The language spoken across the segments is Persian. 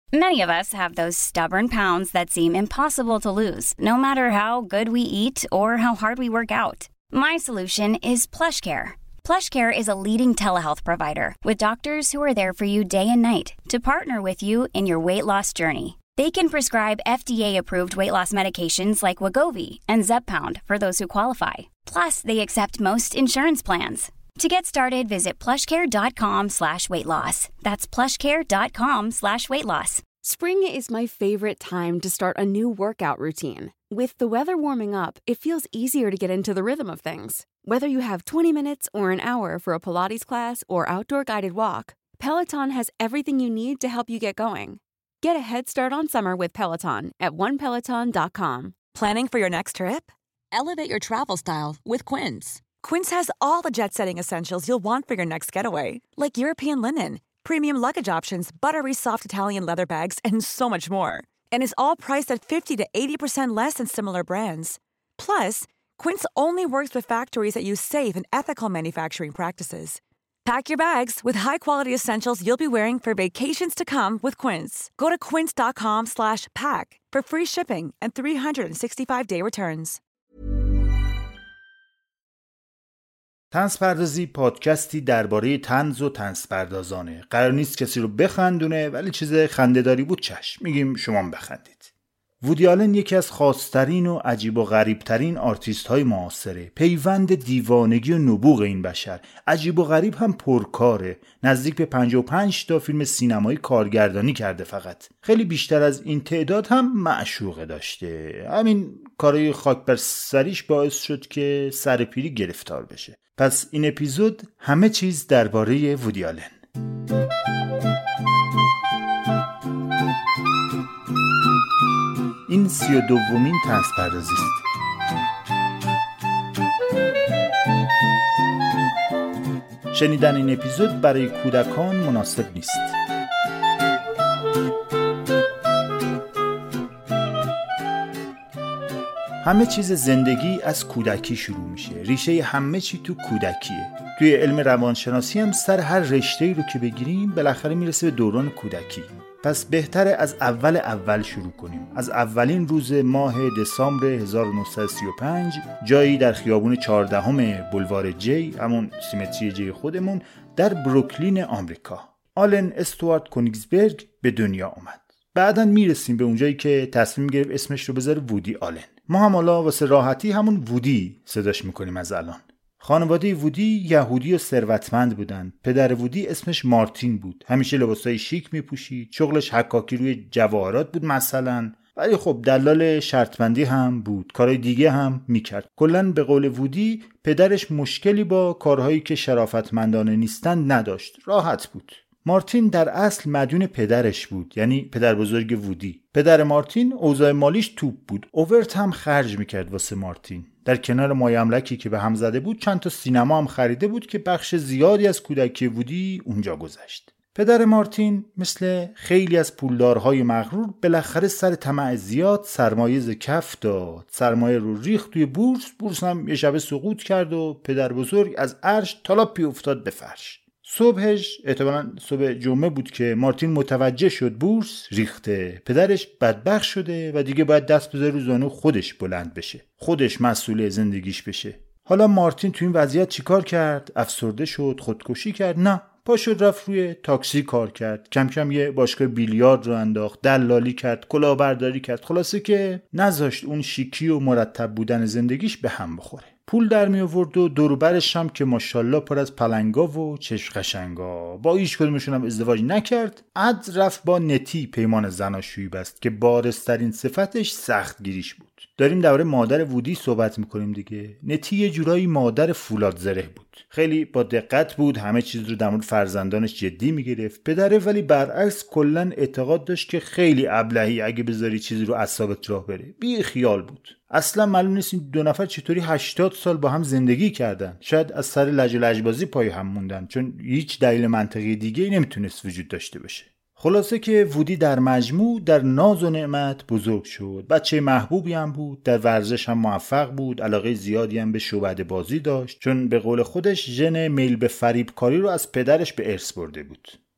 Many of us have those stubborn pounds that seem impossible to lose, no matter how good we eat or how hard we work out. My solution is PlushCare. PlushCare is a leading telehealth provider with doctors who are there for you day and night to partner with you in your weight loss journey. They can prescribe FDA-approved weight loss medications like Wegovy and Zepbound for those who qualify. Plus, they accept most insurance plans. To get started, visit plushcare.com/weightloss. That's plushcare.com/weightloss. Spring is my favorite time to start a new workout routine. With the weather warming up, it feels easier to get into the rhythm of things. Whether you have 20 minutes or an hour for a Pilates class or outdoor guided walk, Peloton has everything you need to help you get going. Get a head start on summer with Peloton at onepeloton.com. Planning for your next trip? Elevate your travel style with Quince. Quince has all the jet-setting essentials you'll want for your next getaway, like European linen, premium luggage options, buttery soft Italian leather bags, and so much more. And is all priced at 50 to 80% less than similar brands. Plus, Quince only works with factories that use safe and ethical manufacturing practices. Pack your bags with high-quality essentials you'll be wearing for vacations to come with Quince. Go to quince.com/pack for free shipping and 365-day returns. طنز پردازی پادکستی درباره طنز و طنز پردازانه. قرار نیست کسی رو بخندونه، ولی چیز خنده‌داری بود چشم میگیم شما بخندید. وودی آلن یکی از خاص‌ترین و عجیب و غریب‌ترین آرتیست‌های معاصره. پیوند دیوانگی و نبوغ این بشر. عجیب و غریب هم پرکاره. نزدیک به 55 تا فیلم سینمایی کارگردانی کرده فقط. خیلی بیشتر از این تعداد هم معشوقه داشته. همین کارای خاک بر سریش باعث شد که سرپیری گرفتار بشه. پس این اپیزود همه چیز درباره وودی آلن. این 32مین طنز پردازی است. شنیدن این اپیزود برای کودکان مناسب نیست. همه چیز زندگی از کودکی شروع میشه. ریشه همه چی تو کودکیه. توی علم روانشناسی هم سر هر رشته‌ای رو که بگیریم بالاخره میرسه به دوران کودکی. پس بهتره از اول شروع کنیم. از اولین روز ماه دسامبر 1935 جایی در خیابون 14 بولوار جی، همون سیمتری جی خودمون، در بروکلین آمریکا، آلن استوارت کونیگزبرگ به دنیا اومد. بعداً میرسیم به اونجایی که تصمیم گرفت اسمش رو بذاره وودی آلن. ما هم حالا واسه راحتی همون وودی صداش میکنیم از الان. خانواده وودی یهودی و ثروتمند بودن. پدر وودی اسمش مارتین بود. همیشه لباسای شیک میپوشید. شغلش حکاکی روی جواهرات بود مثلا. ولی خب دلال شرطبندی هم بود. کارهای دیگه هم میکرد. کلاً به قول وودی پدرش مشکلی با کارهایی که شرافتمندانه نیستن نداشت. راحت بود. مارتین در اصل مدیون پدرش بود، یعنی پدر بزرگ وودی. پدر مارتین اوضاع مالیش توپ بود. اوورت هم خرج میکرد واسه مارتین. در کنار مایه املاکی که به هم زده بود چند تا سینما هم خریده بود که بخش زیادی از کودکی وودی اونجا گذشت. پدر مارتین مثل خیلی از پولدارهای مغرور بالاخره سر طمع زیاد سرمایه ز کف داد. سرمایه رو ریخت توی بورس هم یه شب سقوط کرد و پدر بزرگ از عرش تالاپی افتاد به فرش. صبحش احتمالاً صبح جمعه بود که مارتین متوجه شد بورس ریخته. پدرش بدبخت شده و دیگه باید دست بذاره رو زانو خودش بلند بشه. خودش مسئول زندگیش بشه. حالا مارتین تو این وضعیت چیکار کرد؟ افسرده شد؟ خودکشی کرد؟ نه. پا شد رفت روی تاکسی کار کرد. کم کم یه باشگاه بیلیارد رو انداخت. دلالی کرد. کلاهبرداری کرد. خلاصه که نذاشت اون شیکی و مرتب بودن زندگیش به هم بخوره. پول در می آورد و دور و برش هم که ماشاءالله پر از پلنگا و چشم قشنگا. با هیچ کدومشون هم ازدواج نکرد. عد رفت با نتی پیمان زناشویی بست که بارزترین صفتش سختگیریش بود. داریم درباره مادر وودی صحبت میکنیم دیگه. نتی یه جورایی مادر فولاد زره بود. خیلی با دقت بود، همه چیز رو در مورد فرزندانش جدی میگرفت. پدره ولی برعکس کلا اعتقاد داشت که خیلی ابلهی اگه بذاری چیزی رو اعصابت راه بره. بی خیال بود. اصلا معلوم نیست این دو نفر چطوری 80 سال با هم زندگی کردن. شاید از سر لج و لجبازی پای هم موندن، چون هیچ دلیل منطقی دیگه‌ای نمیتونست وجود داشته باشه. خلاصه که وودی در مجموع در ناز و نعمت بزرگ شد. بچه محبوبی هم بود، در ورزش هم موفق بود، علاقه زیادی هم به شعبده بازی داشت، چون به قول خودش ژن میل به فریبکاری رو از پدرش به ارث برده بود.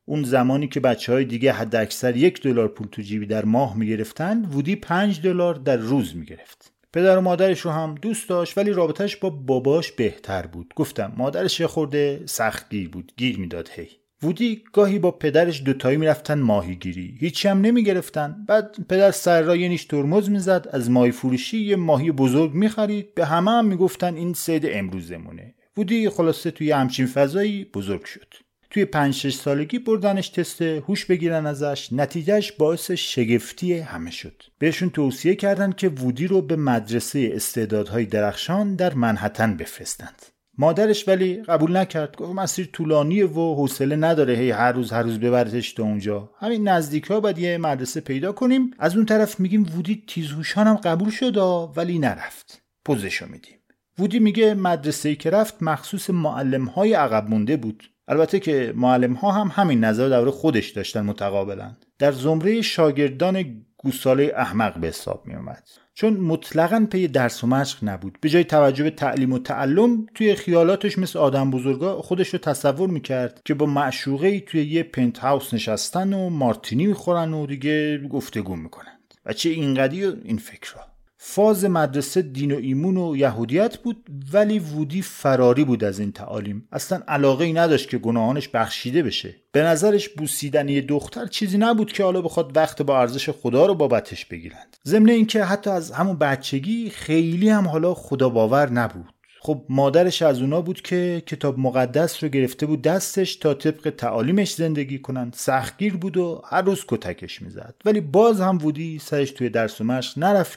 اون زمانی که بچه‌های دیگه حد اکثر $1 پول تو جیبی در ماه میگرفتن، وودی $5 در روز میگرفت. پدر و مادرش رو هم دوست داشت، ولی رابطش با باباش بهتر بود. گفتم مادرش یه خورده سختگیر بود، گیر میداد هی. وودی گاهی با پدرش دوتایی میرفتن ماهیگیری، هیچی هم نمیگرفتن. بعد پدر سر را یه نیش ترمز میزد، از ماهی فروشی یه ماهی بزرگ میخرید، به همه هم میگفتن این صید امروزمونه. وودی خلاصه توی همچین فضایی بزرگ شد. توی 5-6 سالگی بردنش تست هوش بگیرن ازش، نتیجهش باعث شگفتی همه شد. بهشون توصیه کردن که وودی رو به مدرسه استعدادهای درخشان در منهتن بفرستند. مادرش ولی قبول نکرد، گفت مسیر طولانیه و حوصله نداره هی هر روز ببرتش تا اونجا. همین نزدیکا باید یه مدرسه پیدا کنیم. از اون طرف میگیم وودی تیزهوشان هم قبول شد ولی نرفت. پوزشو میدیم. وودی میگه مدرسه‌ای که رفت مخصوص معلم‌های عقب مونده بود. البته که معلم‌ها هم همین نظر دور خودش داشتن متقابلا. در زمره شاگردان گوساله احمق به حساب می اومد، چون مطلقاً پی درس و مشق نبود. به جای توجه به تعلیم و تعلم، توی خیالاتش مثل آدم بزرگا خودش رو تصور میکرد که با معشوقه‌ای توی یه پنت هاوس نشستن و مارتینی میخورن و دیگه گفتگو میکنند. و چه اینقدی و این فکرها. فاز مدرسه دین و ایمون و یهودیت بود، ولی وودی فراری بود از این تعالیم. اصلا علاقه‌ای نداشت که گناهانش بخشیده بشه. به نظرش بوسیدن یه دختر چیزی نبود که حالا بخواد وقت با ارزش خدا رو بابتش بگیرند. ضمن اینکه حتی از همون بچگی خیلی هم حالا خدا باور نبود. خب مادرش از اونا بود که کتاب مقدس رو گرفته بود دستش تا طبق تعالیمش زندگی کنن. سختگیر بود و هر روز کتکش میزد، ولی باز هم وودی سرش توی درس و مشق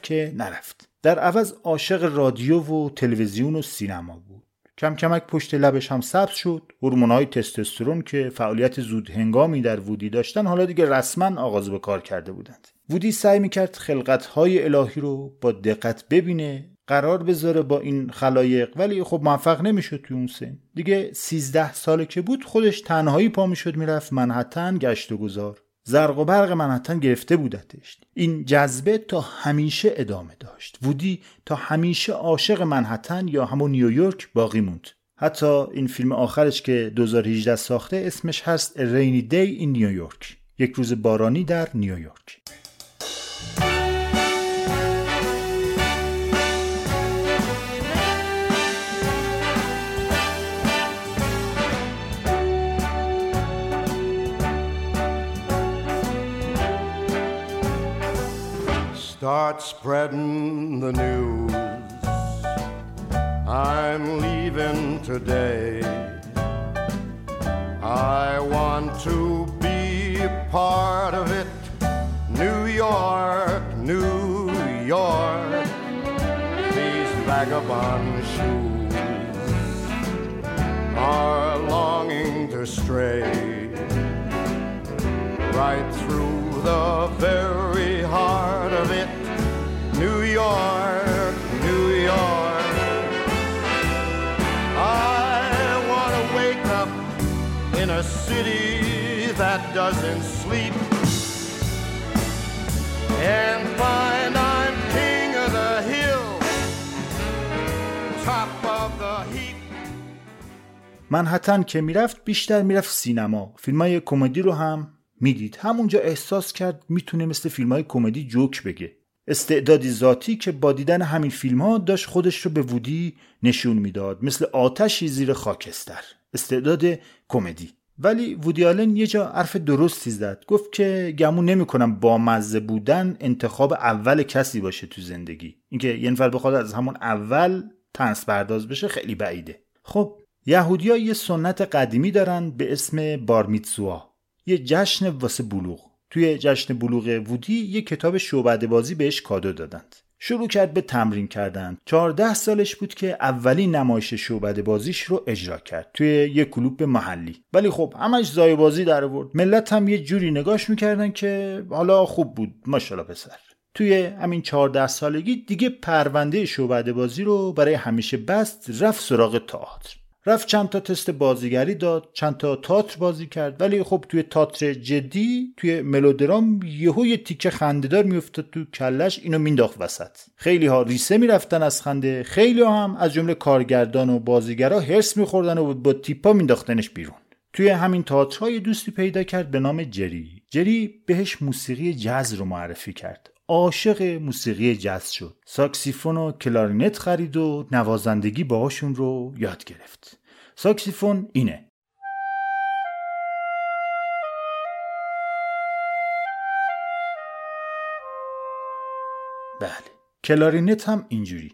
نرفت. در عوض عاشق رادیو و تلویزیون و سینما بود. کم کمک پشت لبش هم سبز شد. هورمون‌های تستوسترون که فعالیت زود هنگامی در وودی داشتن حالا دیگه رسما آغاز به کار کرده بودند. وودی سعی میکرد خلقت‌های الهی رو با دقت ببینه، قرار بذاره با این خلایق، ولی خب موفق نمیشد. توی اون سن دیگه 13 ساله که بود خودش تنهایی پا میشد میرفت منهتن گشت و گذار. زرق و برق منهتن گرفته بودتش. این جذبه تا همیشه ادامه داشت. وودی تا همیشه عاشق منهتن یا همون نیویورک باقی موند. حتی این فیلم آخرش که 2018 ساخته اسمش هست A Rainy Day in New York، یک روز بارانی در نیویورک. Start spreading the news. I'm leaving today. I want to be a part of it. New York, New York. These vagabond shoes are longing to stray right through the very heart of it. New York, New York. I want to wake up in a city that doesn't sleep and find I'm king of the hill, top of the heap. منهتن که میرفت بیشتر میرفت سینما. فیلمای کمدی رو هم میدید. همونجا احساس کرد میتونه مثل فیلمای کمدی جوک بگه. استعدادی ذاتی که با دیدن همین فیلم‌ها داشت خودش رو به وودی نشون میداد، مثل آتشی زیر خاکستر. استعداد کمدی. ولی وودی آلن یه جا حرف درستی زد. گفت که گمون نمی‌کنم با مزه بودن انتخاب اول کسی باشه تو زندگی. اینکه یه نفر بخواد از همون اول طنز پرداز بشه خیلی بعیده. خب یهودی‌ها یه سنت قدیمی دارن به اسم بار میتزوا، یه جشن واسه بلوغ. توی جشن بلوغ وودی یه کتاب شعبده بازی بهش کادو دادند. شروع کرد به تمرین کردن. 14 سالش بود که اولین نمایش شعبده بازیش رو اجرا کرد توی یه کلوب محلی. ولی خب همش زای بازی در آورد. ملت هم یه جوری نگاش میکردن که حالا خوب بود، ماشاءالله پسر. توی همین 14 سالگی دیگه پرونده شعبده بازی رو برای همیشه بست، رفت سراغ تئاتر. رفت چند تا تست بازیگری داد، چند تا تئاتر بازی کرد، ولی خب توی تئاتر جدی، توی ملودرام یهو یه تیکه خنده‌دار میافتاد تو کلش، اینو مینداخت وسط. خیلی ها ریسه میرفتن از خنده، خیلی ها هم از جمله کارگردان و بازیگرا هرس میخوردن و با تیپا مینداختنش بیرون. توی همین تئاترهای دوستی پیدا کرد به نام جری. جری بهش موسیقی جاز رو معرفی کرد. عاشق موسیقی جاز شد. ساکسیفون و کلارینت خرید و نوازندگی باهاشون رو یاد گرفت. ساکسیفون اینه. بله. کلارینت هم اینجوری.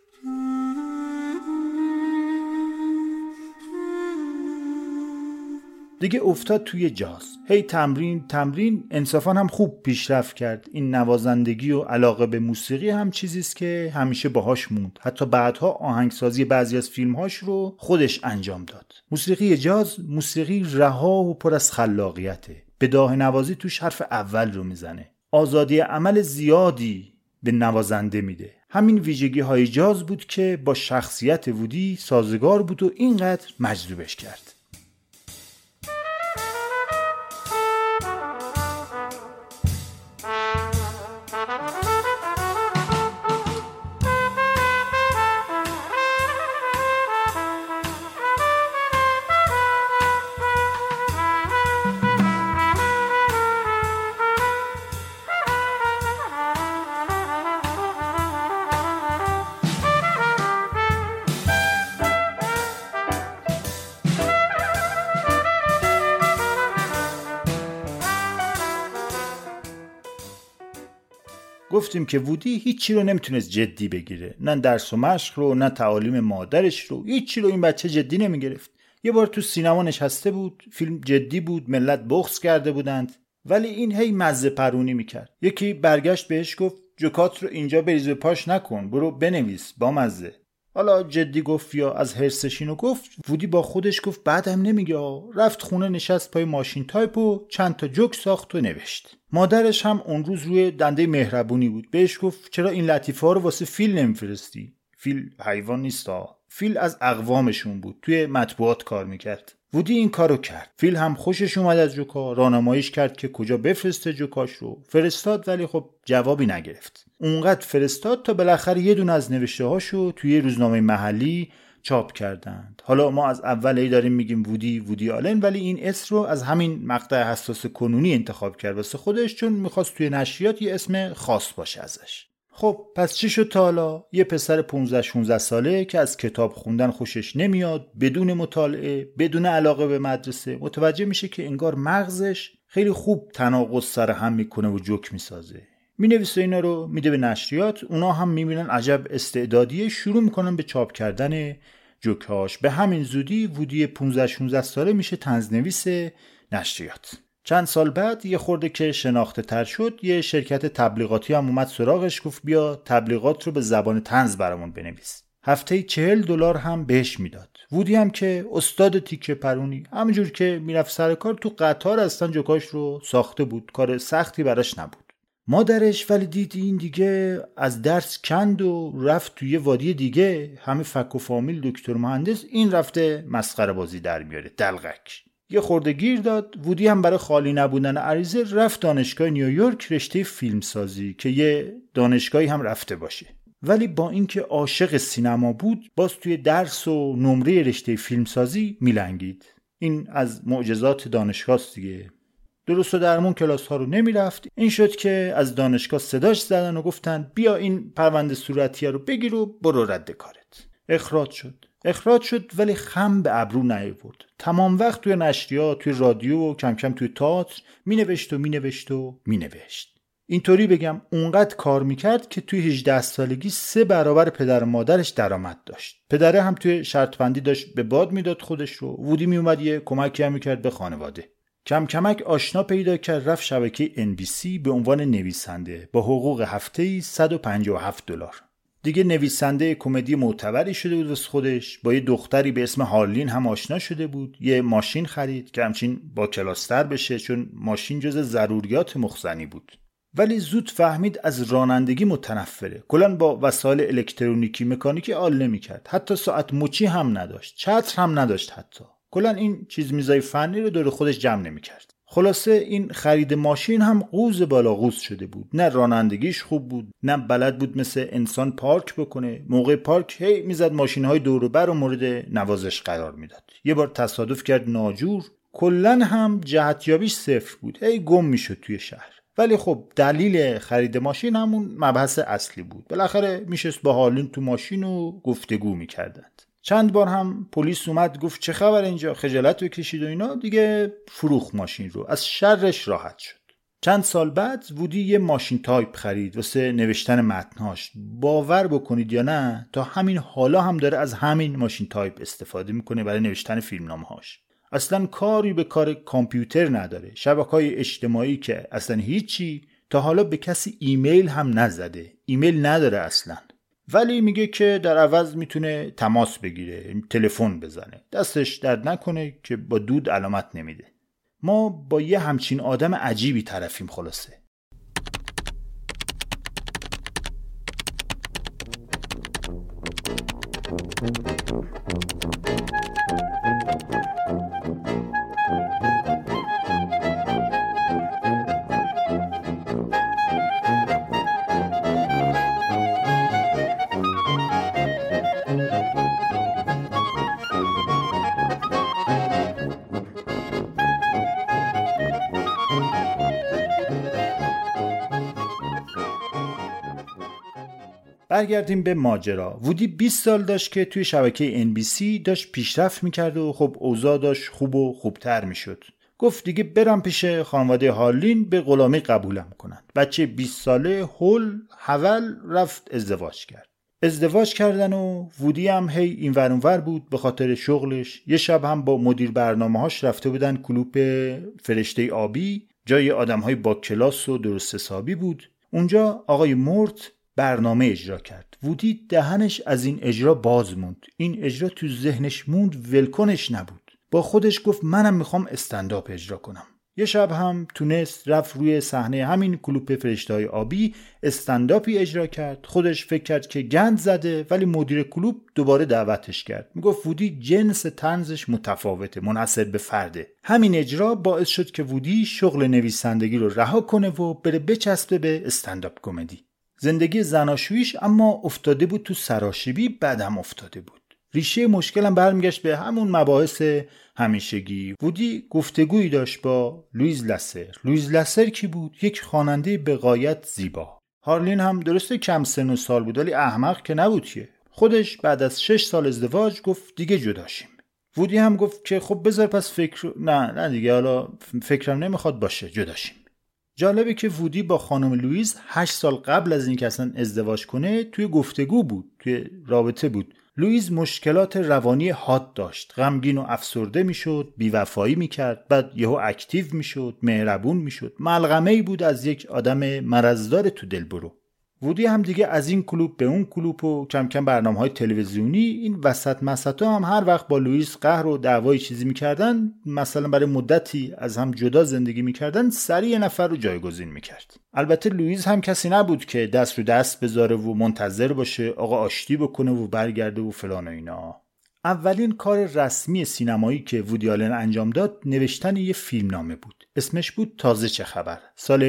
دیگه افتاد توی جاز. هی تمرین انصافا هم خوب پیشرفت کرد. این نوازندگی و علاقه به موسیقی هم چیزیست که همیشه باهاش موند. حتی بعدها آهنگسازی بعضی از فیلمهاش رو خودش انجام داد. موسیقی جاز موسیقی رها و پر از خلاقیته. بداهه نوازی توش حرف اول رو میزنه. آزادی عمل زیادی به نوازنده میده. همین ویژگی های جاز بود که با شخصیت وودی سازگار بود و اینقدر مجذوبش کرد. گفتیم که وودی هیچی رو نمیتونست جدی بگیره. نه درس و مشق رو، نه تعالیم مادرش رو، هیچی رو این بچه جدی نمیگرفت. یه بار تو سینما نشسته بود، فیلم جدی بود، ملت بغض کرده بودند، ولی این هی مزه پرونی میکرد. یکی برگشت بهش گفت جوکات رو اینجا بریز و پاش نکن، برو بنویس با مزه. حالا جدی گفت یا از حرصش اینو گفت، وودی با خودش گفت بعدم نمیگه. رفت خونه نشست پای ماشین تایپ و چند تا جوک ساخت و نوشت. مادرش هم اون روز روی دنده مهربونی بود. بهش گفت چرا این لطیفه ها رو واسه فیل نمیفرستی؟ فیل حیوان نیستا. فیل از اقوامشون بود، توی مطبوعات کار میکرد. وودی این کارو کرد. فیل هم خوشش اومد از جوکا، راهنماییش کرد که کجا بفرسته جوکاش رو. فرستاد ولی خب جوابی نگرفت. اونقدر فرستاد تا بالاخره یه دونه از نوشته هاشو توی روزنامه محلی چاپ کردند. حالا ما از اول داریم میگیم وودی آلن، ولی این اسم رو از همین مقطع حساس کنونی انتخاب کرد واسه خودش، چون میخواست توی نشریات یه اسم خاص باشه ازش. خب پس چی شد تا حالا؟ یه پسر 15-16 ساله که از کتاب خوندن خوشش نمیاد، بدون مطالعه، بدون علاقه به مدرسه، متوجه میشه که انگار مغزش خیلی خوب تناقض سر هم میکنه و جوک میسازه. مینویسه اینا رو میده به نشریات، اونا هم میبینن عجب استعدادیه، شروع میکنن به چاپ کردن جوکاش. به همین زودی وودی 15-16 ساله میشه طنزنویس نشریات. چند سال بعد یه خورده که شناخته تر شد، یه شرکت تبلیغاتی هم اومد سراغش، گفت بیا تبلیغات رو به زبان طنز برامون بنویس. هفته‌ای $40 هم بهش میداد. وودی هم که استاد تیکه پرونی، همونجور که میرفت سر کار تو قطار اصلا جوکاش رو ساخته بود، کار سختی براش نبود. مادرش ولی دید این دیگه از درس کند و رفت توی وادی دیگه، همه فک و فامیل دکتر مهندس، این رفته مسخره بازی در میاره، دلغک. یه خورده گیر داد. وودی هم برای خالی نبودن عریضه رفت دانشگاه نیویورک رشته فیلمسازی که یه دانشگاهی هم رفته باشه. ولی با اینکه عاشق سینما بود، باز توی درس و نمره رشته فیلمسازی میلنگید. این از معجزات دانشگاه دیگه. درست و درمون کلاس ها رو نمیرفت. این شد که از دانشگاه صداش زدن و گفتن بیا این پرونده صورتیه رو بگیر و برو رد کارت. اخراج شد ولی خم به ابرو نیاورد. تمام وقت توی نشریات، توی رادیو و کم کم توی تئاتر مینوشت. اینطوری بگم اونقدر کار میکرد که توی 18 سالگی 3 برابر پدر و مادرش درآمد داشت. پدره هم توی شرط بندی داشت به باد میداد خودش رو. وودی میومد یه کمکی هم میکرد به خانواده. کم کمک آشنا پیدا کرد، رفت شبکه NBC به عنوان نویسنده با حقوق هفته‌ای $157. دیگه نویسنده کمدی معتبری شده بود واسه خودش. با یه دختری به اسم هارلین هم آشنا شده بود. یه ماشین خرید که همچین با کلاستر بشه، چون ماشین جز ضروریات مخزنی بود. ولی زود فهمید از رانندگی متنفره. کلاً با وسایل الکترونیکی مکانیکی حال نمی‌کرد. حتی ساعت مچی هم نداشت، چتر هم نداشت. حتی کلاً این چیز میزای فنی رو دور خودش جمع نمی‌کرد. خلاصه این خرید ماشین هم قوز بالا قوز شده بود. نه رانندگیش خوب بود، نه بلد بود مثل انسان پارک بکنه. موقع پارک هی میزد ماشین‌های دور و بر و مورد نوازش قرار میداد. یه بار تصادف کرد ناجور، کلن هم جهتیابیش صفر بود، هی گم میشد توی شهر. ولی خب دلیل خرید ماشین همون مبحث اصلی بود. بالاخره میشست با هارلین تو ماشین و گفتگو میکردند. چند بار هم پلیس اومد گفت چه خبر اینجا، خجالت بکشید و اینا، دیگه فروخت ماشین رو، از شرش راحت شد. چند سال بعد وودی یه ماشین تایپ خرید واسه نوشتن متناش. باور بکنید یا نه، تا همین حالا هم داره از همین ماشین تایپ استفاده میکنه برای نوشتن فیلمنامه‌هاش. اصلا کاری به کار کامپیوتر نداره. شبکه‌های اجتماعی که اصلا هیچی، تا حالا به کسی ایمیل هم نزده، ایمیل نداره اصلا. ولی میگه که در عوض میتونه تماس بگیره، تلفن بزنه. دستش درد نکنه که با دود علامت نمیده. ما با یه همچین آدم عجیبی طرفیم خلاصه. برگردیم به ماجرا. وودی 20 سال داشت که توی شبکه NBC داشت پیشرفت میکرد و خب اوضاع داشت خوب و خوبتر میشد. گفت دیگه برم پیش خانواده هارلین به غلامی قبولم کنن. بچه 20 ساله هول حول رفت ازدواج کردن و وودی هم هی این ور اون ور بود به خاطر شغلش. یه شب هم با مدیر برنامه‌هاش رفته بودن کلوپ فرشته آبی، جای آدم‌های با کلاس و درست حسابی بود. اونجا آقای مورت برنامه اجرا کرد. وودی دهنش از این اجرا باز موند. این اجرا تو ذهنش موند، ولکنش نبود. با خودش گفت منم میخوام استنداپ اجرا کنم. یه شب هم تونست رفت روی صحنه همین کلوپ فرشته‌های آبی استنداپی اجرا کرد. خودش فکر کرد که گند زده، ولی مدیر کلوپ دوباره دعوتش کرد. میگفت وودی جنس طنزش متفاوته، منحصر به فرده. همین اجرا باعث شد که وودی شغل نویسندگی رو رها کنه و بره بچسبه به استنداپ کمدی. زندگی زناشویش اما افتاده بود تو سراشیبی، بعدم افتاده بود. ریشه مشکلم برمیگشت به همون مباحث همیشگی. وودی گفتگویی داشت با لویز لسر. لویز لسر کی بود؟ یک خواننده به غایت زیبا. هارلین هم درسته کم سن و سال بود، ولی احمق که نبود که. خودش بعد از 6 سال ازدواج گفت دیگه جداشیم. وودی هم گفت که خب بذار پس نه دیگه، حالا فکرم نمیخواد باشه، جداشیم. جالبه که وودی با خانم لویز 8 سال قبل از اینکه اصلا ازدواج کنه توی گفتگو بود، توی رابطه بود. لویز مشکلات روانی حاد داشت، غمگین و افسرده میشد، بی‌وفایی میکرد، بعد یهو اکتیو میشد، مهربون میشد. ملغمه‌ای بود از یک آدم مرضدار تو دلبرو. وودی هم دیگه از این کلوپ به اون کلوپ و کم کم برنامه‌های تلویزیونی، این وسط مسطا هم هر وقت با لوئیس قهر و دعوای چیزی می‌کردن، مثلا برای مدتی از هم جدا زندگی می‌کردن، سریع یه نفر رو جایگزین می‌کرد. البته لوئیس هم کسی نبود که دست رو دست بذاره و منتظر باشه آقا آشتی بکنه و برگرده و فلان و اینا. اولین کار رسمی سینمایی که وودی آلن انجام داد نوشتن یه فیلمنامه بود. اسمش بود تازه چه خبر، سال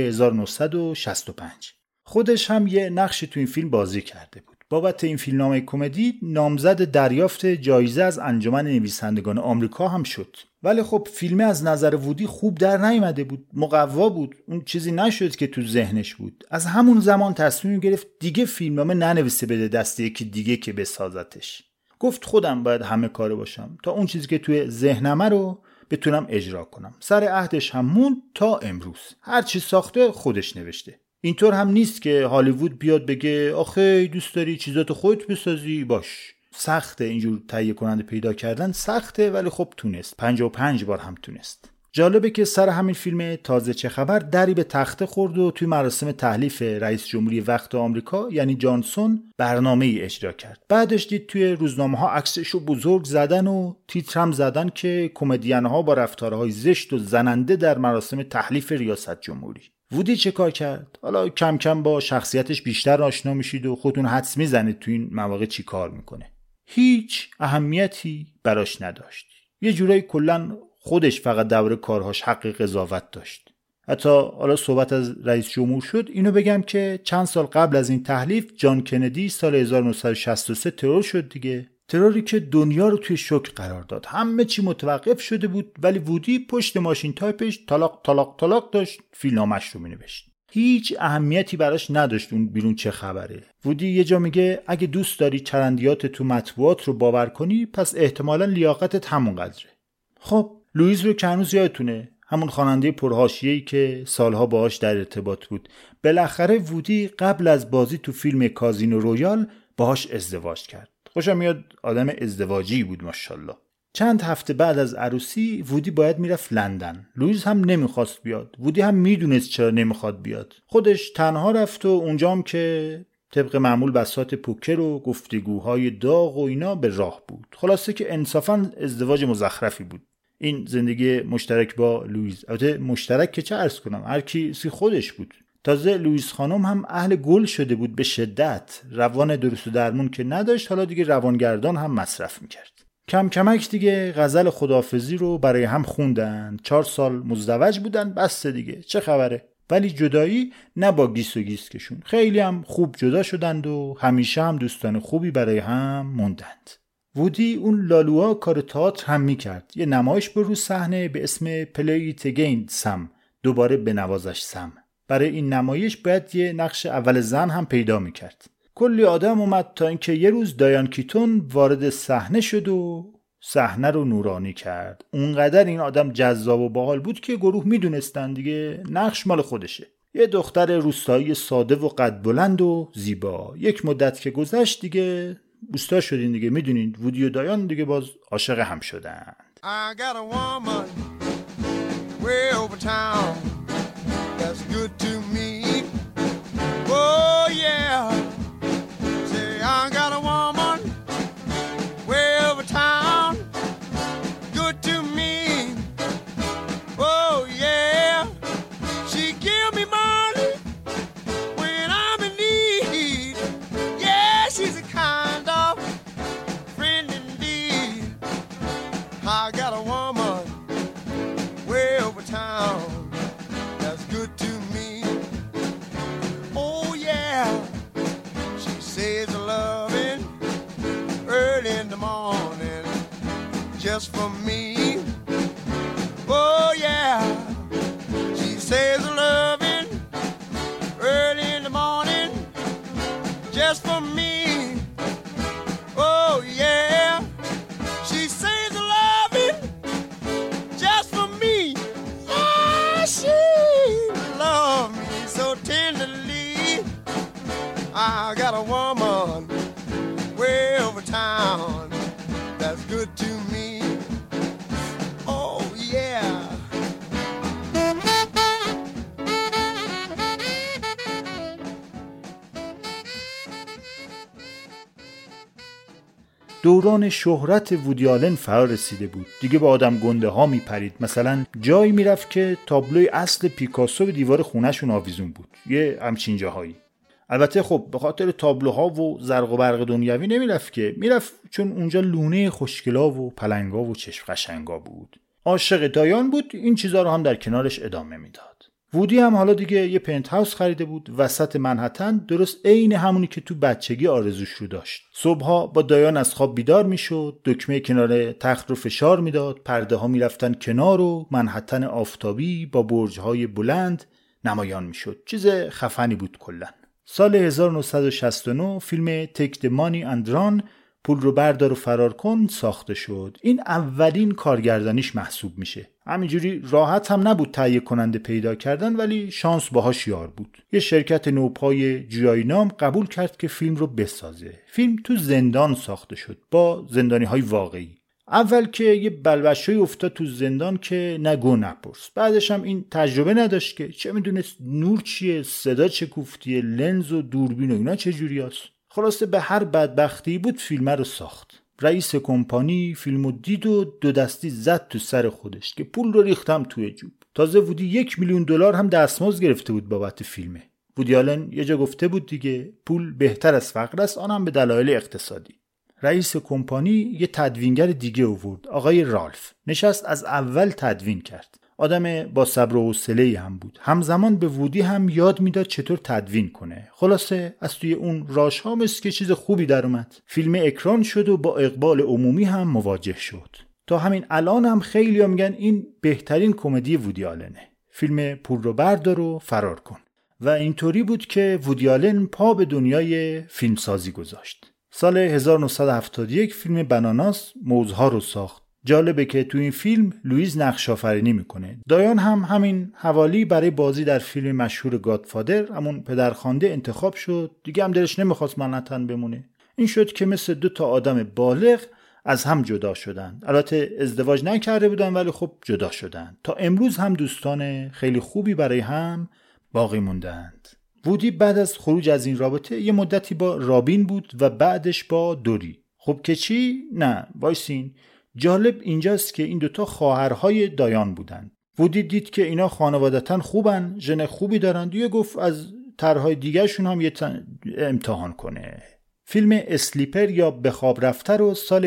1965. خودش هم یه نقشی تو این فیلم بازی کرده بود. بابت این فیلمنامه کمدی نامزد دریافت جایزه از انجمن نویسندگان آمریکا هم شد. ولی خب فیلم از نظر وودی خوب در نیامده بود، مقوا بود، اون چیزی نشد که تو ذهنش بود. از همون زمان تصمیم گرفت دیگه فیلمنامه ننویسه، بده دست یکی دیگه که بسازتش. گفت خودم باید همه کاره باشم تا اون چیزی که توی ذهنمه رو بتونم اجرا کنم. سر عهدش هم موند تا امروز. هر چی ساخته خودش نوشته. اینطور هم نیست که هالیوود بیاد بگه آخه دوست داری چیزاتو خودت بسازی، باش. سخته اینجور تهیه کننده پیدا کردن، سخته، ولی خب تونست. 55 بار هم تونست. جالبه که سر همین فیلم تازه چه خبر دری به تخته خورد و توی مراسم تحلیف رئیس جمهوری وقت آمریکا یعنی جانسون برنامه‌ای اجرا کرد. بعدش دید توی روزنامه‌ها عکسشو بزرگ زدن و تیترم زدن که کمدین‌ها با رفتارهای زشت و زننده در مراسم تحلیف ریاست جمهوری. وودی چه کار کرد؟ حالا کم کم با شخصیتش بیشتر آشنا میشید و خودتون حدس میزنید تو این مواقع چی کار میکنه. هیچ اهمیتی براش نداشت. یه جورایی کلن خودش فقط درباره کارهاش حق قضاوت داشت. حتی حالا صحبت از رئیس جمهور شد، اینو بگم که چند سال قبل از این تحلیف جان کندی سال 1963 ترور شد دیگه. تروری که دنیا رو توی شوک قرار داد. همه چی متوقف شده بود ولی وودی پشت ماشین تایپش تالاق داشت فیلمنامه‌اش رو می‌نوشت. هیچ اهمیتی براش نداشت اون بیرون چه خبره. وودی یه جا میگه اگه دوست داری چرندیات تو مطبوعات رو باور کنی پس احتمالاً لیاقتت همون قدره. خب لوئیس رو که هنوز یادتونه، همون خواننده پرحاشیه‌ای که سالها باهاش در ارتباط بود. بالاخره وودی قبل از بازی تو فیلم کازینو رویال باهاش ازدواج کرد. خوشم میاد آدم ازدواجی بود ماشاءالله. چند هفته بعد از عروسی وودی باید میرفت لندن. لوئیس هم نمیخواست بیاد. وودی هم میدونست چرا نمیخواد بیاد. خودش تنها رفت و اونجام که طبق معمول بساط پوکر و گفتگوهای داغ و اینا به راه بود. خلاصه که انصافاً ازدواج مزخرفی بود. این زندگی مشترک با لوئیس. البته مشترک که چه عرض کنم، هر کی خودش بود. تازه لوئیس خانم هم اهل گل شده بود به شدت. روان درست و درمون که نداشت، حالا دیگه روانگردان هم مصرف میکرد. کم کمک دیگه غزل خداحافظی رو برای هم خوندن. 4 سال مزدوج بودن، بس دیگه چه خبره. ولی جدایی نه با گیس و گیسکشون. خیلی هم خوب جدا شدند و همیشه هم دوستان خوبی برای هم موندند. وودی اون لالوها کار تئاتر هم میکرد. یه نمایش بود رو صحنه به اسم پلی ایت اگین سم، دوباره بنوازش سم. برای این نمایش باید یه نقش اول زن هم پیدا میکرد. کلی آدم اومد تا اینکه یه روز دایان کیتون وارد صحنه شد و صحنه رو نورانی کرد. اونقدر این آدم جذاب و باحال بود که گروه میدونستن دیگه نقش مال خودشه. یه دختر روستایی ساده و قد بلند و زیبا. یک مدت که گذشت دیگه دوستا شدین دیگه، میدونین وودی و دایان دیگه باز عاشق هم شدن. I got a woman way over town that's good to me. Oh yeah. Say I got a woman way over town good to me. Oh yeah. She give me money when I'm in need. Yeah, she's a kind of friend indeed. I got a woman way over town that's good to me. Oh yeah, she says a loving early in the morning just for me. Oh yeah, she says a loving early in the morning just for me. Oh yeah, she says a loving just for me. Yeah, she loves me so tenderly. I got a woman way over town that's good to me. Oh yeah. دوران شهرت وودی آلن فرا رسیده بود. دیگه با آدم گنده ها میپرید. مثلا جایی میرفت که تابلوی اصل پیکاسو به دیوار خونهشون آویزون بود. یه همچین جاهایی. البته خب به خاطر تابلوها و زرق و برق دنیوی نمیرفت که، میرفت چون اونجا لونه خوشگلا و پلنگا و چشم قشنگا بود. عاشق دایان بود، این چیزا رو هم در کنارش ادامه میداد. وودی هم حالا دیگه یه پنت هاوس خریده بود وسط منهتن، درست عین همونی که تو بچگی آرزوش رو داشت. صبحها با دایان از خواب بیدار میشد، دکمه کنار تخت رو فشار میداد، پرده ها میرفتن کنار و منهتن آفتابی با برج‌های بلند نمایان میشد. چیز خفنی بود کلاً. سال 1969 فیلم تیک د مانی اند ران، پول رو بردار و فرار کن ساخته شد. این اولین کارگردانیش محسوب میشه. همینجوری راحت هم نبود تهیه کننده پیدا کردن، ولی شانس باهاش یار بود. یه شرکت نوپای جی نام قبول کرد که فیلم رو بسازه. فیلم تو زندان ساخته شد با زندانی های واقعی. اول که یه بلبشوی افتاد تو زندان که نگو نپرس. بعدش هم این تجربه نداشت که چه میدونست نور چیه، صدا چه کوفتیه، لنز و دوربین و اینا چه جوری هست. خلاصه به هر بدبختی بود فیلم رو ساخت. رئیس کمپانی فیلمو دید و 2 دستی زد تو سر خودش که پول رو ریختم توی جوب. تازه وودی $1,000,000 هم دستمزد گرفته بود بابت فیلمه. وودی آلن یه جا گفته بود دیگه پول بهتر از فقر است، آنم به دلایل اقتصادی. رئیس کمپانی یه تدوینگر دیگه آورد، آقای رالف. نشست از اول تدوین کرد. آدم با صبر و حوصله‌ای هم بود. همزمان به وودی هم یاد میداد چطور تدوین کنه. خلاصه از توی اون راش‌ها مثل که چیز خوبی در اومد. فیلم اکران شد و با اقبال عمومی هم مواجه شد. تا همین الان هم خیلی‌ها میگن این بهترین کمدی وودی آلنه. فیلم پول رو بردار و فرار کن. و اینطوری بود که وودی آلن پا به دنیای فیلمسازی گذاشت. سال 1971 فیلم بناناس موزها رو ساخت. جالبه که تو این فیلم لوئیز نقش آفرینی میکنه. دایان هم همین حوالی برای بازی در فیلم مشهور گادفادر همون پدرخوانده انتخاب شد. دیگه هم دلش نمیخواست منحتن بمونه. این شد که مثل دو تا آدم بالغ از هم جدا شدن. البته ازدواج نکرده بودن ولی خب جدا شدن. تا امروز هم دوستان خیلی خوبی برای هم باقی موندند. وودی بعد از خروج از این رابطه یه مدتی با رابین بود و بعدش با دوری. خب که چی؟ نه وایسین. جالب اینجاست که این دوتا خواهرهای دایان بودن. وودی دید که اینا خانوادتاً خوبن، ژن خوبی دارن، دیگه گفت از طرحهای دیگه‌شون هم یه امتحان کنه. فیلم اسلیپر یا به خواب رفته رو سال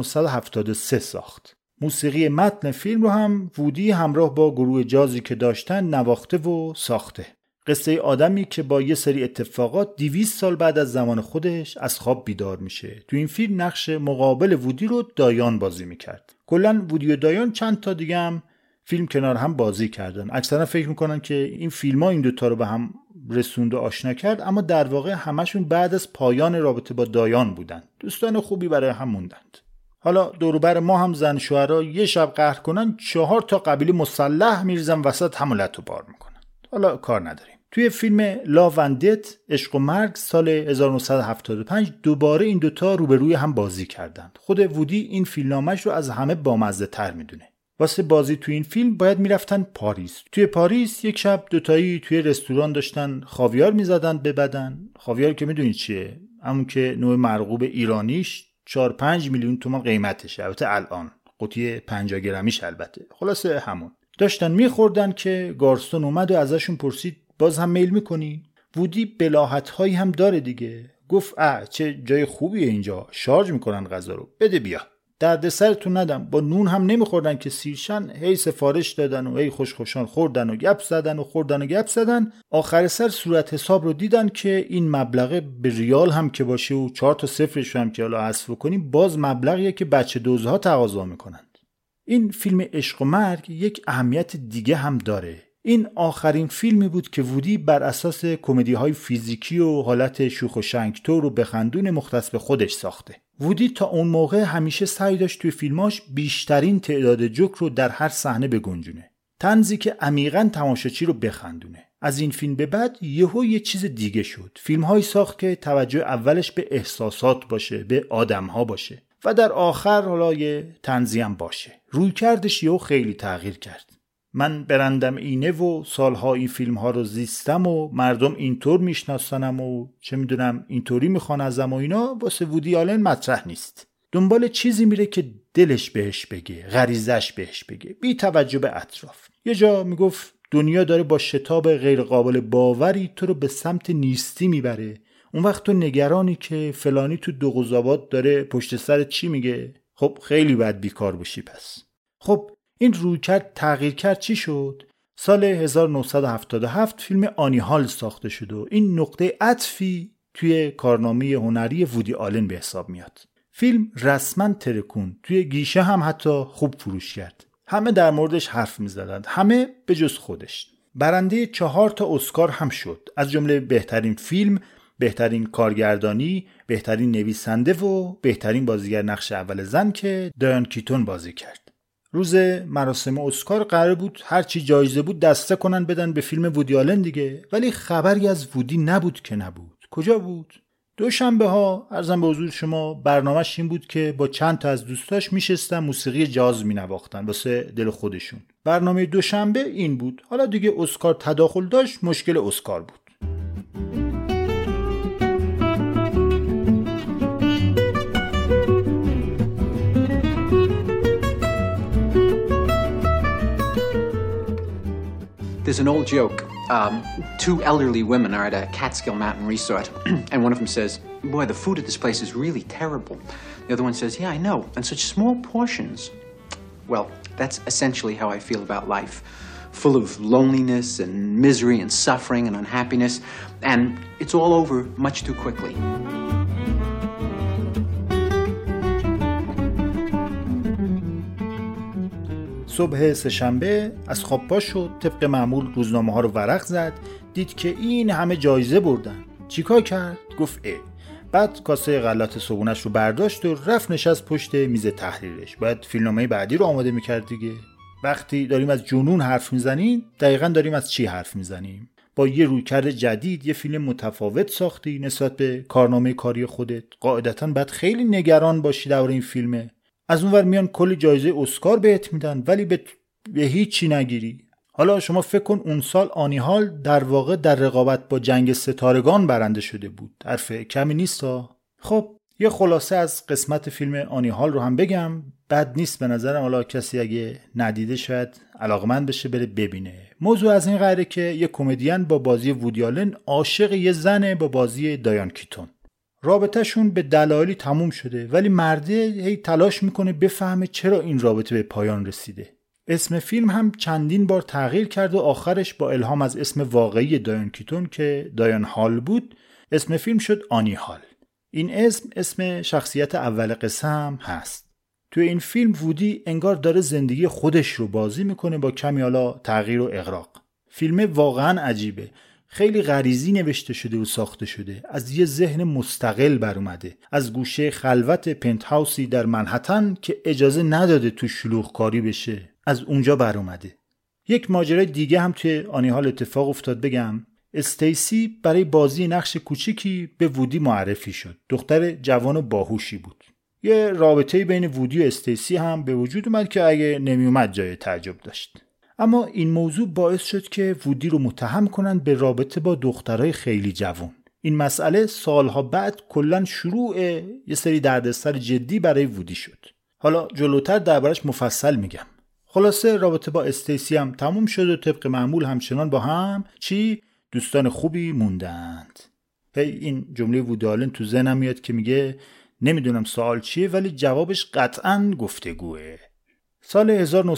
1973 ساخت. موسیقی متن فیلم رو هم وودی همراه با گروه جازی که داشتن نواخته و ساخته. قصه آدمی که با یه سری اتفاقات 200 سال بعد از زمان خودش از خواب بیدار میشه. تو این فیلم نقش مقابل وودی رو دایان بازی میکرد. کلاً وودی و دایان چند تا دیگه هم فیلم کنار هم بازی کردن. اکثرا فکر میکنن که این فیلم‌ها این دوتا رو به هم رسوند و آشنا کرد، اما در واقع همشون بعد از پایان رابطه با دایان بودن. دوستان خوبی برای هم موندند. حالا دوروبر ما هم زن شوهرها یه شب قهر کنن 4 تا قبیله مسلح میریزن وسط همولت رو بار میکنن. حالا کار نداریم. توی فیلم لا وندت عشق و مرگ سال 1975 دوباره این دوتا روبروی هم بازی کردند. خود وودی این فیلمنامه‌اش رو از همه بامزه تر میدونه. واسه بازی توی این فیلم باید میرفتن پاریس. توی پاریس یک شب دوتایی توی رستوران داشتن خاویار میزدن به بدن. خاویار که میدونید چیه؟ همون که نوع مرغوب ایرانیش 4-5 میلیون تومان قیمتشه. البته الان قوطی 50 گرمیش البته. خلاصه همون. داشتن میخوردن که گارسون اومد و ازشون پرسید باز هم میل میکنی؟ وودی بلاحت‌هایی هم داره دیگه. گفت چه جای خوبیه اینجا، شارژ میکنن غذا رو، بده بیا. دردسرتون ندم، با نون هم نمیخوردن که سیرشن، هی سفارش دادن و هی خوشخوشان خوردن و گپ زدن و خوردن و گپ زدن. آخر سر صورت حساب رو دیدن که این مبلغه به ریال هم که باشه و 4 تا صفرش هم که حالا حذف کنیم باز مبلغیه که بچه دوزها تقاضا میکنند. این فیلم عشق و مرگ یک اهمیت دیگه هم داره. این آخرین فیلمی بود که وودی بر اساس کمدی‌های فیزیکی و حالت شوخ و شنگ‌طور و بخندون مختص به خودش ساخته. وودی تا اون موقع همیشه سعی داشت توی فیلماش بیشترین تعداد جوک رو در هر صحنه بگنجونه. طنزی که عمیقاً تماشاچی رو بخندونه. از این فیلم به بعد یهو یه چیز دیگه شد. فیلم‌هایی ساخت که توجه اولش به احساسات باشه، به آدم‌ها باشه و در آخر حالا یه طنزی هم باشه. رویکردش یهو خیلی تغییر کرد. من برندم اینه و سالها این فیلم ها رو زیستم و مردم اینطور میشناسنم و چه میدونم اینطوری میخوان ازم و اینا واسه وودی آلن مطرح نیست. دنبال چیزی میره که دلش بهش بگه، غریزش بهش بگه، بی توجه به اطراف. یه جا میگفت دنیا داره با شتاب غیر قابل باوری تو رو به سمت نیستی میبره. اون وقت تو نگرانی که فلانی تو دوغوزآباد داره پشت سر چی میگه؟ خب خیلی باید بیکار بشی پس. خب این رویکرد تغییر کرد چی شد؟ سال 1977 فیلم آنی هال ساخته شد و این نقطه عطفی توی کارنامه هنری وودی آلن به حساب میاد. فیلم رسما ترکون، توی گیشه هم حتی خوب فروش کرد. همه در موردش حرف میزدند، همه به جز خودش. برنده 4 تا اسکار هم شد، از جمله بهترین فیلم، بهترین کارگردانی، بهترین نویسنده و بهترین بازیگر نقش اول زن که دایان کیتون بازی کرد. روز مراسم اسکار قرار بود هر چی جایزه بود دسته کنن بدن به فیلم وودی آلن دیگه، ولی خبری از وودی نبود که نبود. کجا بود؟ دوشنبه ها عرضم به حضور شما برنامه‌اش این بود که با چند تا از دوستاش میشستن موسیقی جاز مینواختن واسه دل خودشون. برنامه دوشنبه این بود. حالا دیگه اسکار تداخل داشت، مشکل اسکار بود. There's an old joke. 2 elderly women are at a Catskill Mountain resort, and one of them says, "Boy, the food at this place is really terrible." The other one says, "Yeah, I know, and such small portions." Well, that's essentially how I feel about life. full of loneliness and misery and suffering and unhappiness, and it's all over much too quickly. صبح سه‌شنبه از خواب پا شد، طبق معمول روزنامه‌ها رو ورق زد، دید که این همه جایزه بردن. چیکار کرد؟ گفت بعد کاسه غلات صبحونش رو برداشت و رفت نشست پشت میز تحریرش. باید فیلمنامه بعدی رو آماده می‌کرد دیگه. وقتی داریم از جنون حرف میزنیم دقیقاً داریم از چی حرف میزنیم؟ با یه رویکرد جدید یه فیلم متفاوت ساختی نسبت به کارنامه کاری خودت، قاعدتاً باید خیلی نگران باشی درباره این فیلمه. از اونور میان کلی جایزه اسکار بهت میدن ولی به هیچی نگیری. حالا شما فکر کن اون سال آنی هال در واقع در رقابت با جنگ ستارگان برنده شده بود. حرف کمی نیست ها. خب یه خلاصه از قسمت فیلم آنی هال رو هم بگم. بد نیست به نظرم، حالا کسی اگه ندیده شاید علاقمند بشه بره ببینه. موضوع از این قراره که یه کمدین با بازی وودی آلن عاشق یه زنه با بازی دایان کیتون. رابطهشون به دلایلی تموم شده ولی مرده هی تلاش میکنه بفهمه چرا این رابطه به پایان رسیده. اسم فیلم هم چندین بار تغییر کرد و آخرش با الهام از اسم واقعی دایان کیتون که دایان هال بود اسم فیلم شد آنی هال. این اسم شخصیت اول قصه هم هست. توی این فیلم وودی انگار داره زندگی خودش رو بازی میکنه با کمی حالا تغییر و اغراق. فیلم واقعا عجیبه، خیلی غریزی نوشته شده و ساخته شده، از یه ذهن مستقل بر اومده، از گوشه خلوت پنت هاوسی در منهتن که اجازه نداده تو شلوغ کاری بشه، از اونجا بر اومده. یک ماجرای دیگه هم توی آنی هال اتفاق افتاد بگم. استیسی برای بازی نقش کوچیکی به وودی معرفی شد. دختر جوان و باهوشی بود. یه رابطه بین وودی و استیسی هم به وجود اومد که اگه نمی اومد جای تعجب داشت. اما این موضوع باعث شد که وودی رو متهم کنن به رابطه با دخترای خیلی جوان. این مسئله سالها بعد کلاً شروع یه سری دردسر جدی برای وودی شد. حالا جلوتر دربارش مفصل میگم. خلاصه رابطه با استیسی هم تموم شد و طبق معمول همچنان با هم دوستان خوبی موندند. این جمله وودی آلن تو ذهنم میاد که میگه نمیدونم سوال چیه ولی جوابش قطعاً گفتگوه. سال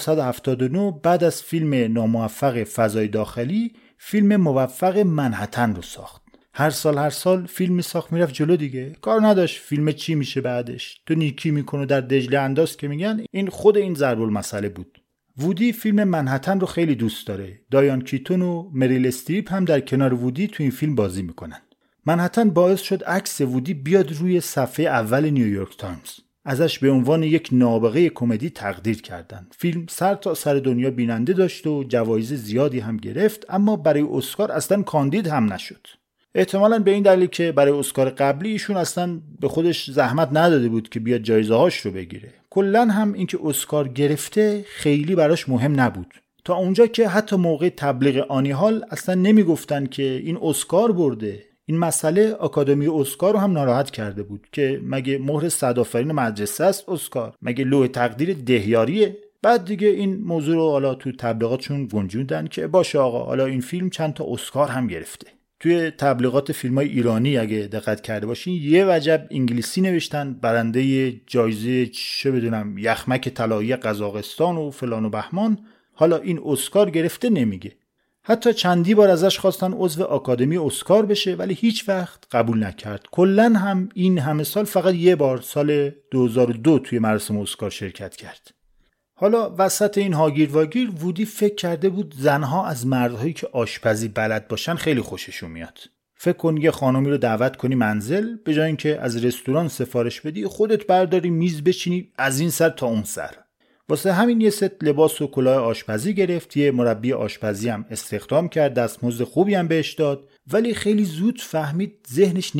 1979 بعد از فیلم ناموفق فضای داخلی فیلم موفق منهتن رو ساخت. هر سال فیلم میساخت میرفت جلو دیگه، کار نداشت فیلم چی میشه بعدش. تو نیکی میکنه در دجله انداز که میگن، این خود این ضرب المثل بود. وودی فیلم منهتن رو خیلی دوست داره. دایان کیتون و مریل استریپ هم در کنار وودی تو این فیلم بازی میکنن. منهتن باعث شد عکس وودی بیاد روی صفحه اول نیویورک تایمز. ازش به عنوان یک نابغه کمدی تقدیر کردن. فیلم سر تا سر دنیا بیننده داشت و جوایز زیادی هم گرفت، اما برای اسکار اصلا کاندید هم نشد. احتمالاً به این دلیل که برای اسکار قبلی ایشون اصلا به خودش زحمت نداده بود که بیاد جایزه هاش رو بگیره. کلاً هم اینکه اسکار گرفته خیلی براش مهم نبود. تا اونجا که حتی موقع تبلیغ آنی هال اصلا نمیگفتن که این اسکار برده. این مسئله آکادمی اسکار رو هم ناراحت کرده بود که مگه مهر صدآفرین مدرسه است اسکار؟ مگه لوح تقدیر دهیاریه؟ بعد دیگه این موضوع رو حالا تو تبلیغاتشون گنجوندن که باشه آقا حالا این فیلم چند تا اسکار هم گرفته. توی تبلیغات فیلم‌های ایرانی اگه دقت کرده باشین یه وجب انگلیسی نوشتن برنده جایزه چه بدونم یخمک طلایی قزاقستان و فلان و بهمان، حالا این اسکار گرفته نمیگه. حتی چندی بار ازش خواستن عضو آکادمی اسکار بشه ولی هیچ وقت قبول نکرد. کلاً هم این همه سال فقط یه بار سال 2002 توی مراسم اسکار شرکت کرد. حالا وسط این هاگیر واگیر وودی فکر کرده بود زنها از مردهایی که آشپزی بلد باشن خیلی خوششون میاد. فکر کن یه خانمی رو دعوت کنی منزل، به جای اینکه از رستوران سفارش بدی خودت برداری میز بچینی از این سر تا اون سر. واسه همین یه ست لباس و کلاه آشپزی گرفت، یه مربی آشپزی هم استخدام کرد، دستمزد خوبی هم بهش داد، ولی خیلی زود فهمید ذهنش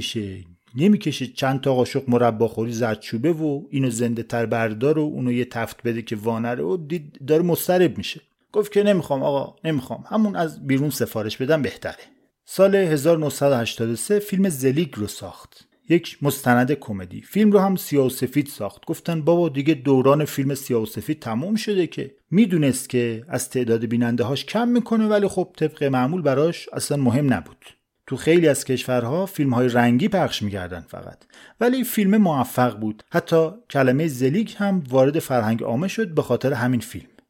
نمیکشه چند تا قاشق مرباخوری زردچوبه و اینو زنده تر بردار و اونو یه تفت بده که وانره و دید داره مضطرب میشه. گفت که نمیخوام آقا، نمیخوام، همون از بیرون سفارش بدم بهتره. سال 1983 فیلم زلیگ رو ساخت، یک مستند کمدی. فیلم رو هم سیاه و سفید ساخت. گفتن بابا دیگه دوران فیلم سیاه و سفید تموم شده، که میدونست که از تعداد بیننده هاش کم میکنه ولی خب طبق معمول براش اصلا مهم نبود. تو خیلی از کشورها فیلم های رنگی پخش میکردن فقط، ولی فیلم موفق بود. حتی کلمه زلیگ هم وارد فرهنگ عامه شد به خاطر همین فیلم.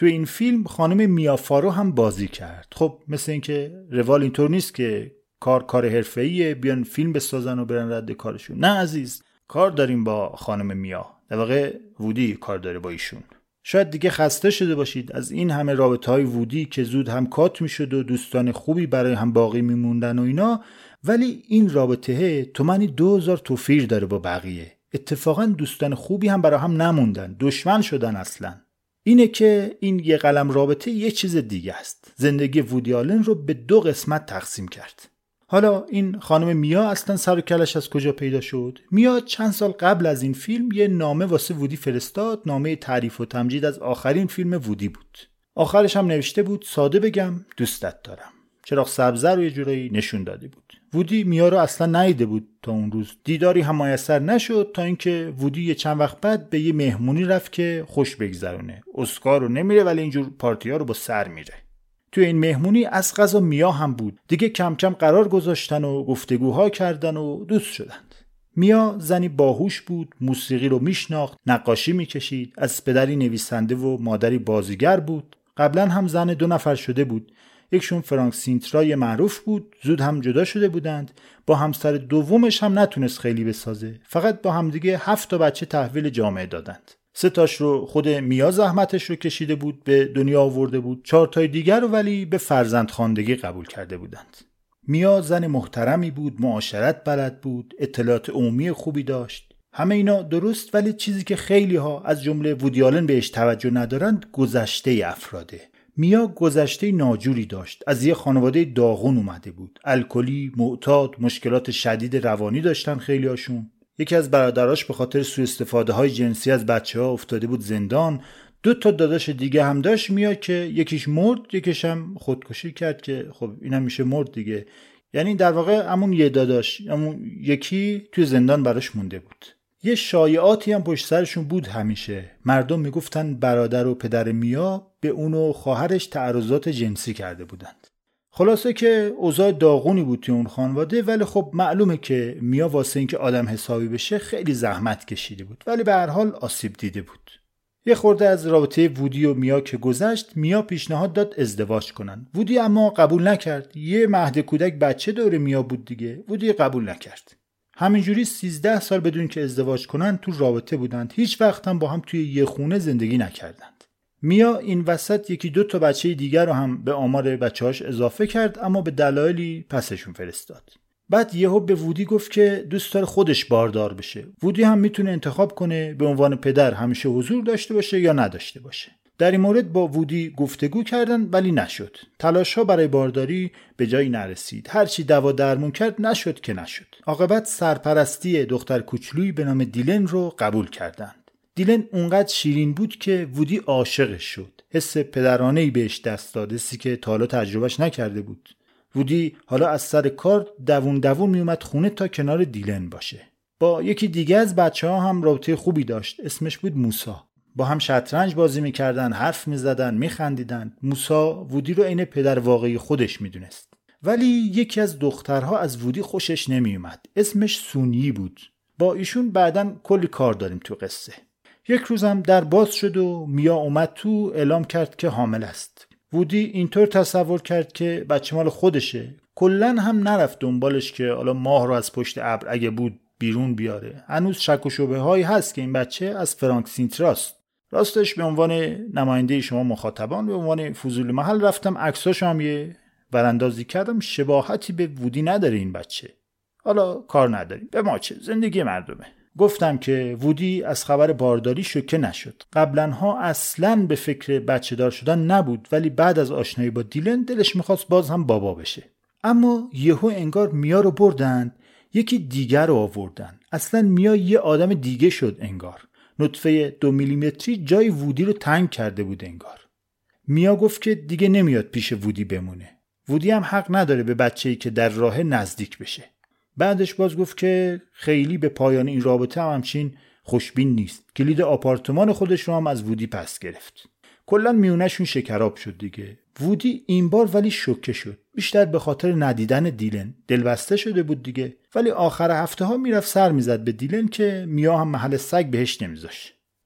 تو این فیلم خانم میا فارو هم بازی کرد. خب مثل این که روال اینطور نیست که کار حرفه‌ایه بیان فیلم بسازن و برن رد کارشون. نه عزیز، کار داریم با خانم میا. در واقع وودی کار داره با ایشون. شاید دیگه خسته شده باشید از این همه رابطه‌های وودی که زود هم کات میشد و دوستان خوبی برای هم باقی میموندن و اینا، ولی این رابطه تومانی 2000 توفیر داره با بقیه. اتفاقا دوستان خوبی هم برای هم نموندن، دشمن شدن اصلا. اینه که این یه قلم رابطه یه چیز دیگه است. زندگی وودی آلن رو به 2 قسمت تقسیم کرد. حالا این خانم میا اصلا سر و کلش از کجا پیدا شد؟ میا چند سال قبل از این فیلم یه نامه واسه وودی فرستاد، نامه تعریف و تمجید از آخرین فیلم وودی بود. آخرش هم نوشته بود ساده بگم دوستت دارم. چراغ سبز رو یه جورایی نشون داده بود. وودی میا رو اصلا ندیده بود تا اون روز. دیداری هم میسر نشد تا اینکه وودی یه چند وقت بعد به یه مهمونی رفت که خوش بگذرونه. اسکار رو نمیره ولی اینجور پارتی‌ها رو با سر میره. توی این مهمونی از قضا میا هم بود. دیگه کم کم قرار گذاشتن و گفتگوها کردن و دوست شدند. میا زنی باهوش بود، موسیقی رو میشناخت، نقاشی میکشید، از پدری نویسنده و مادری بازیگر بود. قبلا هم زن 2 نفر شده بود. یکشون فرانک سینترا معروف بود، زود هم جدا شده بودند. با همسر دومش هم نتونست خیلی بسازه. فقط با همدیگه 7 تا بچه تحویل جامعه دادند. 3 تاش رو خود میا زحمتش رو کشیده بود، به دنیا آورده بود. 4 تای دیگر رو ولی به فرزندخواندگی قبول کرده بودند. میا زن محترمی بود، معاشرت بلد بود، اطلاعات عمومی خوبی داشت. همه اینا درست، ولی چیزی که خیلی ها از جمله وودی آلن بهش توجه ندارند گذشته افراده. میا گذشته ناجوری داشت. از یه خانواده داغون اومده بود. الکلی، معتاد، مشکلات شدید روانی داشتن خیلی هاشون. یکی از برادراش به خاطر سوء استفاده های جنسی از بچه‌ها افتاده بود زندان. 2 تا داداش دیگه هم داشت میا که یکیش مرد، یکیش هم خودکشی کرد که خب اینم میشه مرد دیگه. یعنی در واقع همون یه داداش، همون یکی توی زندان براش مونده بود. یه شایعاتی هم پشت سرشون بود همیشه. مردم میگفتن برادر و پدر میا به اون و خواهرش تعرضات جنسی کرده بودند. خلاصه که اوضاع داغونی بود توی اون خانواده، ولی خب معلومه که میا واسه اینکه آدم حسابی بشه خیلی زحمت کشیده بود، ولی به هر حال آسیب دیده بود. یه خورده از رابطه وودی و میا که گذشت، میا پیشنهاد داد ازدواج کنن. وودی اما قبول نکرد. یه مهد کودک بچه دور میا بود دیگه. وودی قبول نکرد. همینجوری 13 سال بدون که ازدواج کنن تو رابطه بودند. هیچ وقت هم با هم توی یه خونه زندگی نکردند. میا این وسط 1-2 تا بچه دیگر رو هم به آمار بچه‌هاش اضافه کرد، اما به دلایلی پسشون فرستاد. بعد یهو به وودی گفت که دوست داره خودش باردار بشه. وودی هم میتونه انتخاب کنه به عنوان پدر همیشه حضور داشته باشه یا نداشته باشه. در این مورد با وودی گفتگو کردن ولی نشد. تلاش‌ها برای بارداری به جایی نرسید. هرچی دوا درمون کرد نشد که نشد. عاقبت سرپرستی دختر کوچولویی به نام دیلن رو قبول کردند. دیلن اونقدر شیرین بود که وودی عاشقش شد. حس پدرانه‌ای بهش دست داد، حسی که تا حالا تجربهش نکرده بود. وودی حالا از سر کار دوون میومد خونه تا کنار دیلن باشه. با یکی دیگه از بچه‌ها هم رابطه خوبی داشت. اسمش بود موسا. با هم شطرنج بازی میکردن، حرف میزدن، میخندیدن. موسا وودی رو عین پدر واقعی خودش میدونست. ولی یکی از دخترها از وودی خوشش نمیومد. اسمش سونی بود. با ایشون بعداً کلی کار داریم تو قصه. یک روزم در باز شد و میا اومد تو، اعلام کرد که حامل است. وودی اینطور تصور کرد که بچه مال خودشه. کلن هم نرفت دنبالش که حالا ماه رو از پشت ابر اگه بود بیرون بیاره. هنوز شک و شبهه هایی هست که این بچه از فرانک سینتراست. راستش به عنوان نماینده شما مخاطبان، به عنوان فضول محل رفتم عکساشو هم یه براندازی کردم. شباهتی به وودی نداره این بچه. حالا کار نداریم، به ما چه، زندگی مردمه. گفتم که وودی از خبر بارداری شوکه نشد. قبلنها اصلاً به فکر بچه دار شدن نبود، ولی بعد از آشنایی با دیلن دلش میخواست باز هم بابا بشه. اما یهو انگار میا رو بردن، یکی دیگر رو آوردن. اصلاً میا یه آدم دیگه شد انگار. نطفه 2 میلیمتری جای وودی رو تنگ کرده بود انگار. میا گفت که دیگه نمیاد پیش وودی بمونه. وودی هم حق نداره به بچه‌ای که در راه نزدیک بشه. بعدش باز گفت که خیلی به پایان این رابطه همچین خوشبین نیست. کلید آپارتمان خودش رو هم از وودی پس گرفت. کلا میونشون شکراب شد دیگه. وودی این بار ولی شوکه شد. بیشتر به خاطر ندیدن دیلن. دلبسته شده بود دیگه. ولی آخر هفته ها میرفت سر میزد به دیلن که میا هم محل سگ بهش نمیذاشت.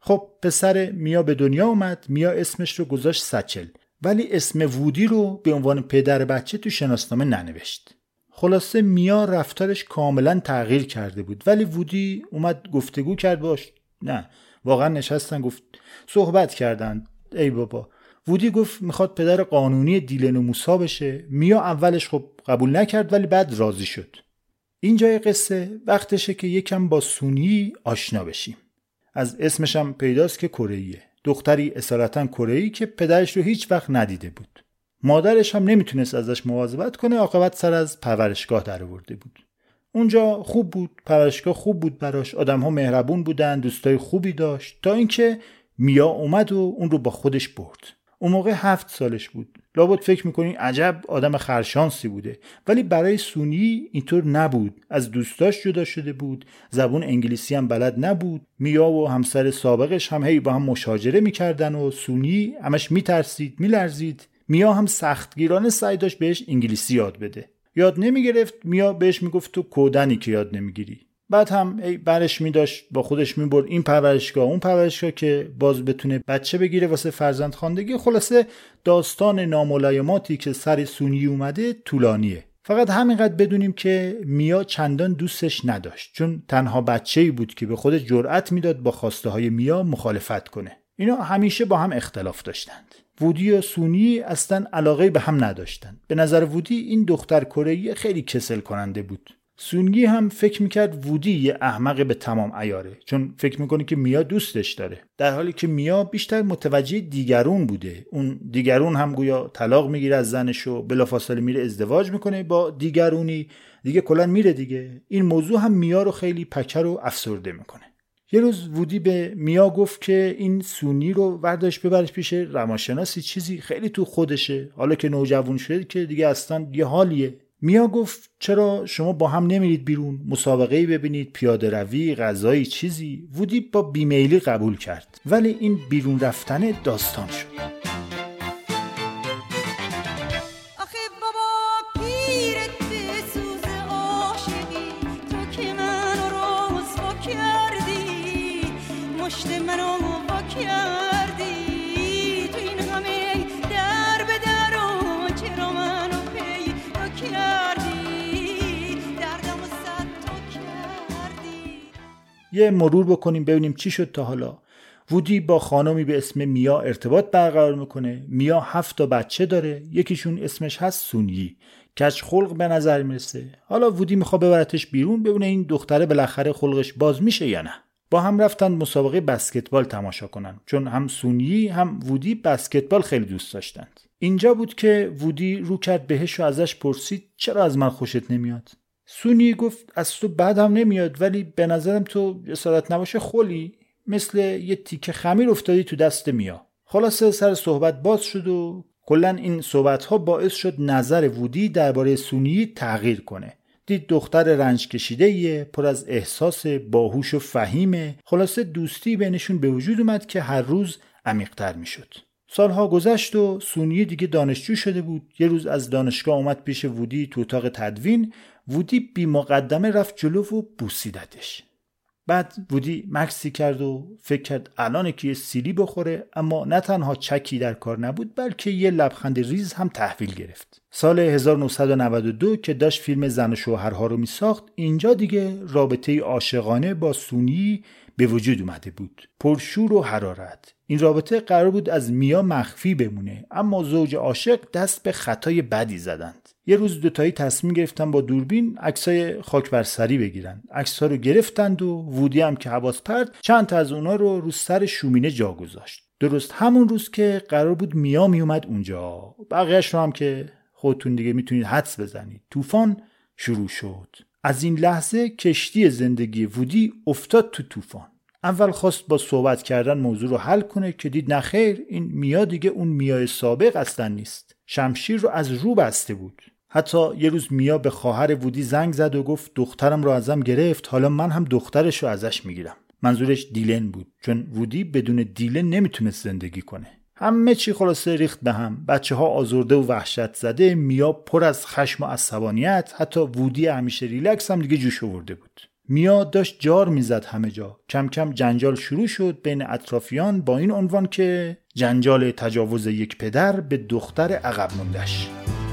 خب پسر میا به دنیا اومد. میا اسمش رو گذاشت سچل، ولی اسم وودی رو به عنوان پدر بچه تو شناسنامه ننوشت. خلاصه میا رفتارش کاملا تغییر کرده بود، ولی وودی اومد گفتگو کرد باش. نه واقعا نشستن گفت صحبت کردن. ای بابا، وودی گفت میخواد پدر قانونی دیلن و موسا بشه. میا اولش خب قبول نکرد، ولی بعد راضی شد. اینجای قصه وقتشه که یکم با سونی آشنا بشیم. از اسمش هم پیداست که کره‌ایه. دختری اصالتا کره‌ای که پدرش رو هیچ وقت ندیده بود. مادرش هم نمیتونست ازش مواظبت کنه، عاقبت سر از پرورشگاه در آورده بود. اونجا خوب بود، پرورشگاه خوب بود براش، آدم‌ها مهربون بودن، دوستای خوبی داشت، تا اینکه میا اومد و اون رو با خودش برد. اون موقع 7 سالش بود. لابد فکر میکنین عجب آدم خرشانسی بوده، ولی برای سونی اینطور نبود. از دوستاش جدا شده بود، زبون انگلیسی هم بلد نبود. میا و همسر سابقش هم هی با هم مشاجره میکردن و سونی همش میترسید، میلرزید. میا هم سختگیرانه سعی داشت بهش انگلیسی یاد بده. یاد نمیگرفت. میا بهش میگفت تو کودنی که یاد نمیگیری. بعد هم برش میداشت با خودش میبرد این پرورشگاه اون پرورشگاه که باز بتونه بچه بگیره واسه فرزندخواندگی. خلاصه داستان ناملایماتی که سر سونی اومده طولانیه. فقط همینقدر بدونیم که میا چندان دوستش نداشت، چون تنها بچه‌ای بود که به خودش جرأت میداد با خواسته های میا مخالفت کنه. اینا همیشه با هم اختلاف داشتند. وودی و سونی اصلا علاقه به هم نداشتند. به نظر وودی این دختر کره‌ای خیلی کسل کننده بود. سونی هم فکر میکرد وودی یه احمق به تمام عیاره، چون فکر میکنه که میا دوستش داره، در حالی که میا بیشتر متوجه دیگرون بوده. اون دیگرون هم گویا طلاق میگیره از زنش و بلافاصله میره ازدواج میکنه با دیگرونی دیگه، کلا میره دیگه. این موضوع هم میا رو خیلی پکر و افسرده میکنه. یه روز وودی به میا گفت که این سونی رو ورداش ببرش پیش روانشناسی، چیزی خیلی تو خودشه، حالا که نوجوان شده که دیگه اصلا یه حالیه. میا گفت چرا شما با هم نمیرید بیرون، مسابقه‌ای ببینید، پیاده روی، غذایی، چیزی. وودی با بیمیلی قبول کرد، ولی این بیرون رفتن داستان شد. یه مرور بکنیم ببینیم چی شد تا حالا. وودی با خانمی به اسم میا ارتباط برقرار میکنه. میا 7 تا بچه داره، یکیشون اسمش هست سونی، کج خلق به نظر میرسه. حالا وودی میخواد ببرتش بیرون ببینه این دختره بالاخره خلقش باز میشه یا نه. با هم رفتن مسابقه بسکتبال تماشا کنن، چون هم سونی هم وودی بسکتبال خیلی دوست داشتند. اینجا بود که وودی رو کرد بهش و ازش پرسید چرا از من خوشت نمیاد؟ سونی گفت از تو بعدم نمیاد، ولی به نظرم تو جسارت نباشه خلی، مثل یه تیکه خمیر افتادی تو دست میا. خلاصه سر صحبت باز شد و کلن این صحبت ها باعث شد نظر وودی درباره سونی تغییر کنه. دید دختر رنج کشیده‌ایه، پر از احساس، باهوش و فهیمه. خلاصه دوستی بینشون به وجود اومد که هر روز عمیق‌تر میشد. سالها گذشت و سونی دیگه دانشجو شده بود. یه روز از دانشگاه اومد پیش وودی تو اتاق تدوین. وودی بی مقدمه رفت جلو و بوسیدتش. بعد وودی مکسی کرد و فکر کرد الان که یه سیلی بخوره، اما نه تنها چکی در کار نبود بلکه یه لبخند ریز هم تحویل گرفت. سال 1992 که داشت فیلم زن و شوهرها رو می ساخت، اینجا دیگه رابطه عاشقانه با سونی به وجود اومده بود، پرشور و حرارت. این رابطه قرار بود از میا مخفی بمونه، اما زوج عاشق دست به خطای بدی زدند. یه روز دوتایی تصمیم گرفتن با دوربین عکسای خاک بر سری بگیرن. عکس‌ها رو گرفتند و وودی هم که حواس پرت چند تا از اونا رو سر شومینه جا گذاشت. درست همون روز که قرار بود میا می اومد اونجا. بقیه‌اش رو هم که خودتون دیگه میتونید حدس بزنید. طوفان شروع شد. از این لحظه کشتی زندگی وودی افتاد تو طوفان. اول خواست با صحبت کردن موضوع رو حل کنه که دید نخیر، این میا دیگه اون میای سابق اصلا نیست. شمشیر رو از رو بسته بود. حتی یه روز میا به خواهر وودی زنگ زد و گفت دخترم رو ازم گرفت، حالا من هم دخترش رو ازش میگیرم. منظورش دیلن بود، چون وودی بدون دیلن نمیتونست زندگی کنه. همه چی خلاصه ریخت به هم. بچه‌ها آزرده و وحشت زده، میا پر از خشم و عصبانیت، حتی وودی همیشه ریلکس هم دیگه جوش آورده بود. میا داشت جار میزد همه جا. کم کم جنجال شروع شد بین اطرافیان با این عنوان که جنجال تجاوز یک پدر به دختر عقب مونده‌اش.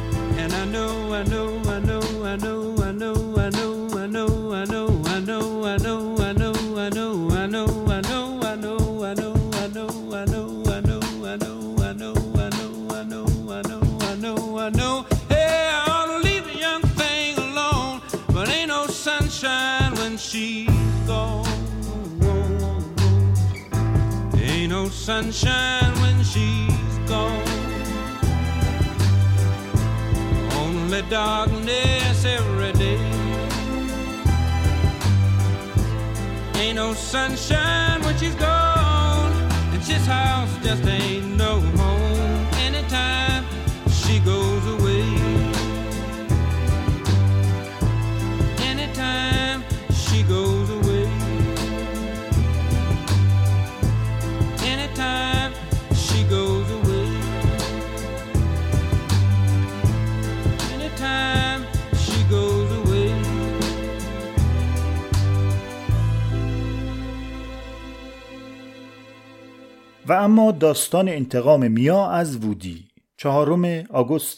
Sunshine when she's gone, only darkness every day. Ain't no sunshine when she's gone, and this house just ain't no home anytime she goes away. Anytime she goes away. و اما داستان انتقام میا از وودی. 4 آگوست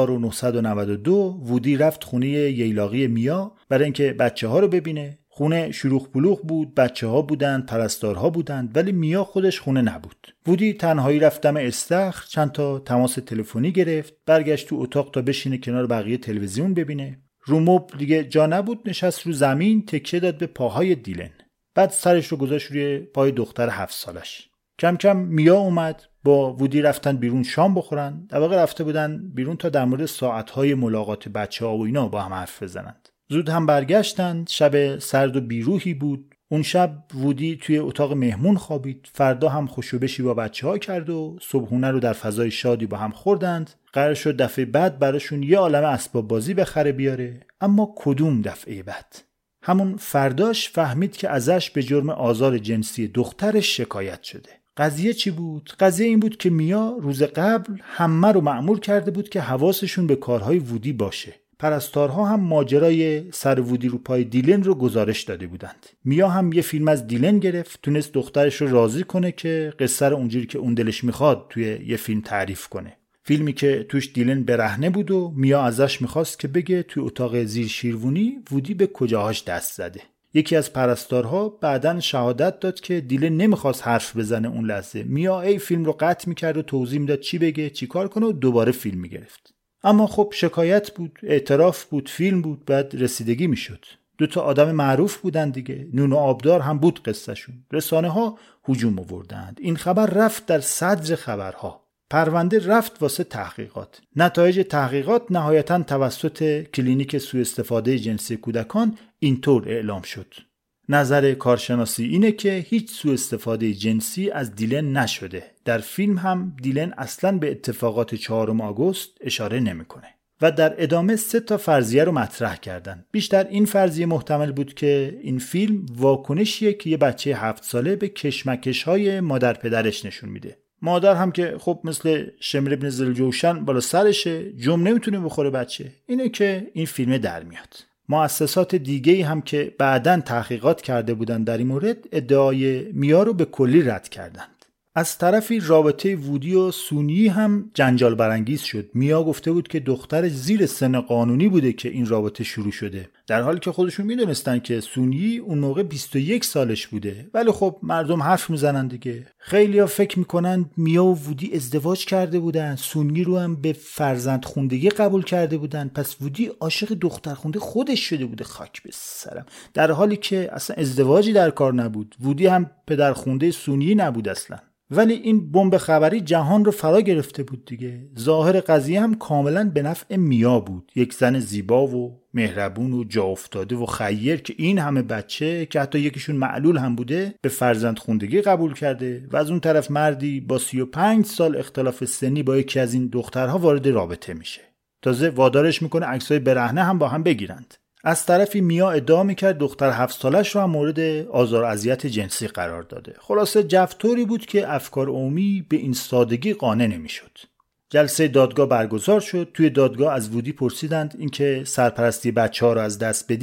1992 وودی رفت خونه ییلاقی میا برای اینکه بچه‌ها رو ببینه. خونه شلوغ پلوغ بود، بچه‌ها بودند، پرستارها بودند، ولی میا خودش خونه نبود. وودی تنهایی رفت دم استخر، چند تا تماس تلفنی گرفت، برگشت تو اتاق تا بشینه کنار بقیه تلویزیون ببینه. رو مبل دیگه جا نبود، نشست رو زمین تکیه داد به پاهای دیلن. بعد سرش رو گذاشت روی پای دختر 7 سالش. کم کم میا اومد، با وودی رفتن بیرون شام بخورن. در واقع رفته بودن بیرون تا در مورد ساعت‌های ملاقات بچه‌ها و اینا با هم حرف بزنند. زود هم برگشتند. شب سرد و بیروحی بود. اون شب وودی توی اتاق مهمون خوابید. فردا هم خوشوبشی با بچه‌ها کرد و صبحونه رو در فضای شادی با هم خوردند. قرار شد دفعه بعد براشون یه عالمه اسباب بازی بخره بیاره. اما کدوم دفعه بعد؟ همون فرداش فهمید که ازش به جرم آزار جنسی دخترش شکایت شده. قضیه چی بود؟ قضیه این بود که میا روز قبل همه رو مأمور کرده بود که حواسشون به کارهای وودی باشه. پرستارها هم ماجرای سر وودی رو پای دیلن رو گزارش داده بودند. میا هم یه فیلم از دیلن گرفت، تونست دخترش رو راضی کنه که قصه رو اونجوری که اون دلش میخواد توی یه فیلم تعریف کنه. فیلمی که توش دیلن برهنه بود و میا ازش میخواست که بگه توی اتاق زیر شیروانی وودی به کجاهاش دست زده. یکی از پرستارها بعداً شهادت داد که دیلن نمیخواست حرف بزنه اون لحظه. میا ای فیلم رو قطع میکرد و توضیح میداد چی بگه، چی کار کنه و دوباره فیلم میگرفت. اما خب شکایت بود، اعتراف بود، فیلم بود، بعد رسیدگی میشد. 2 آدم معروف بودن دیگه، نون و آبدار هم بود قصهشون. رسانه ها هجوم آوردند. این خبر رفت در صدر خبرها. پرونده رفت واسه تحقیقات. نتایج تحقیقات نهایتاً توسط کلینیک سوء استفاده جنسی کودکان اینطور اعلام شد. نظر کارشناسی اینه که هیچ سوء استفاده جنسی از دیلن نشده. در فیلم هم دیلن اصلاً به اتفاقات 4 آگوست اشاره نمیکنه. و در ادامه 3 فرضیه رو مطرح کردن. بیشتر این فرضیه محتمل بود که این فیلم واکنشیه که یه بچه 7 ساله به کشمکش‌های مادر پدرش نشون میده. مادر هم که خب مثل شمر ابن ذوالجوشن بالا سرشه، جم نمیتونه بخوره بچه. اینه که این فیلم در میاد. مؤسسات دیگه‌ای هم که بعداً تحقیقات کرده بودن در این مورد ادعای میا رو به کلی رد کردند. از طرفی رابطه وودی و سونی هم جنجال برانگیز شد. میا گفته بود که دختر زیر سن قانونی بوده که این رابطه شروع شده، در حالی که خودشون میدونستن که سونی اون موقع 21 سالش بوده. ولی خب مردم حرف میزنن دیگه. خیلیا فکر میکنن میا و وودی ازدواج کرده بودن، سونی رو هم به فرزندخوندگی قبول کرده بودن، پس وودی عاشق دخترخونده خودش شده بوده. خاک به سرم. در حالی که اصلا ازدواجی در کار نبود. وودی هم پدرخونده سونی نبود اصلا. ولی این بمب خبری جهان رو فرا گرفته بود دیگه. ظاهر قضیه هم کاملا به نفع میا بود. یک زن زیبا و مهربون و جا افتاده و خیر که این همه بچه که حتی یکیشون معلول هم بوده به فرزندخوندگی قبول کرده، و از اون طرف مردی با 35 سال اختلاف سنی با یکی از این دخترها وارد رابطه میشه. تازه وادارش میکنه عکسای برهنه هم با هم بگیرند. از طرفی میا ادعا میکرد دختر 7 سالش رو هم مورد آزار و اذیت جنسی قرار داده. خلاصه جفتوری بود که افکار عمومی به این سادگی قانع نمیشد. جلسه دادگاه برگزار شد. توی دادگاه از وودی پرسیدند اینکه سرپرستی بچه‌ها رو از دست بدی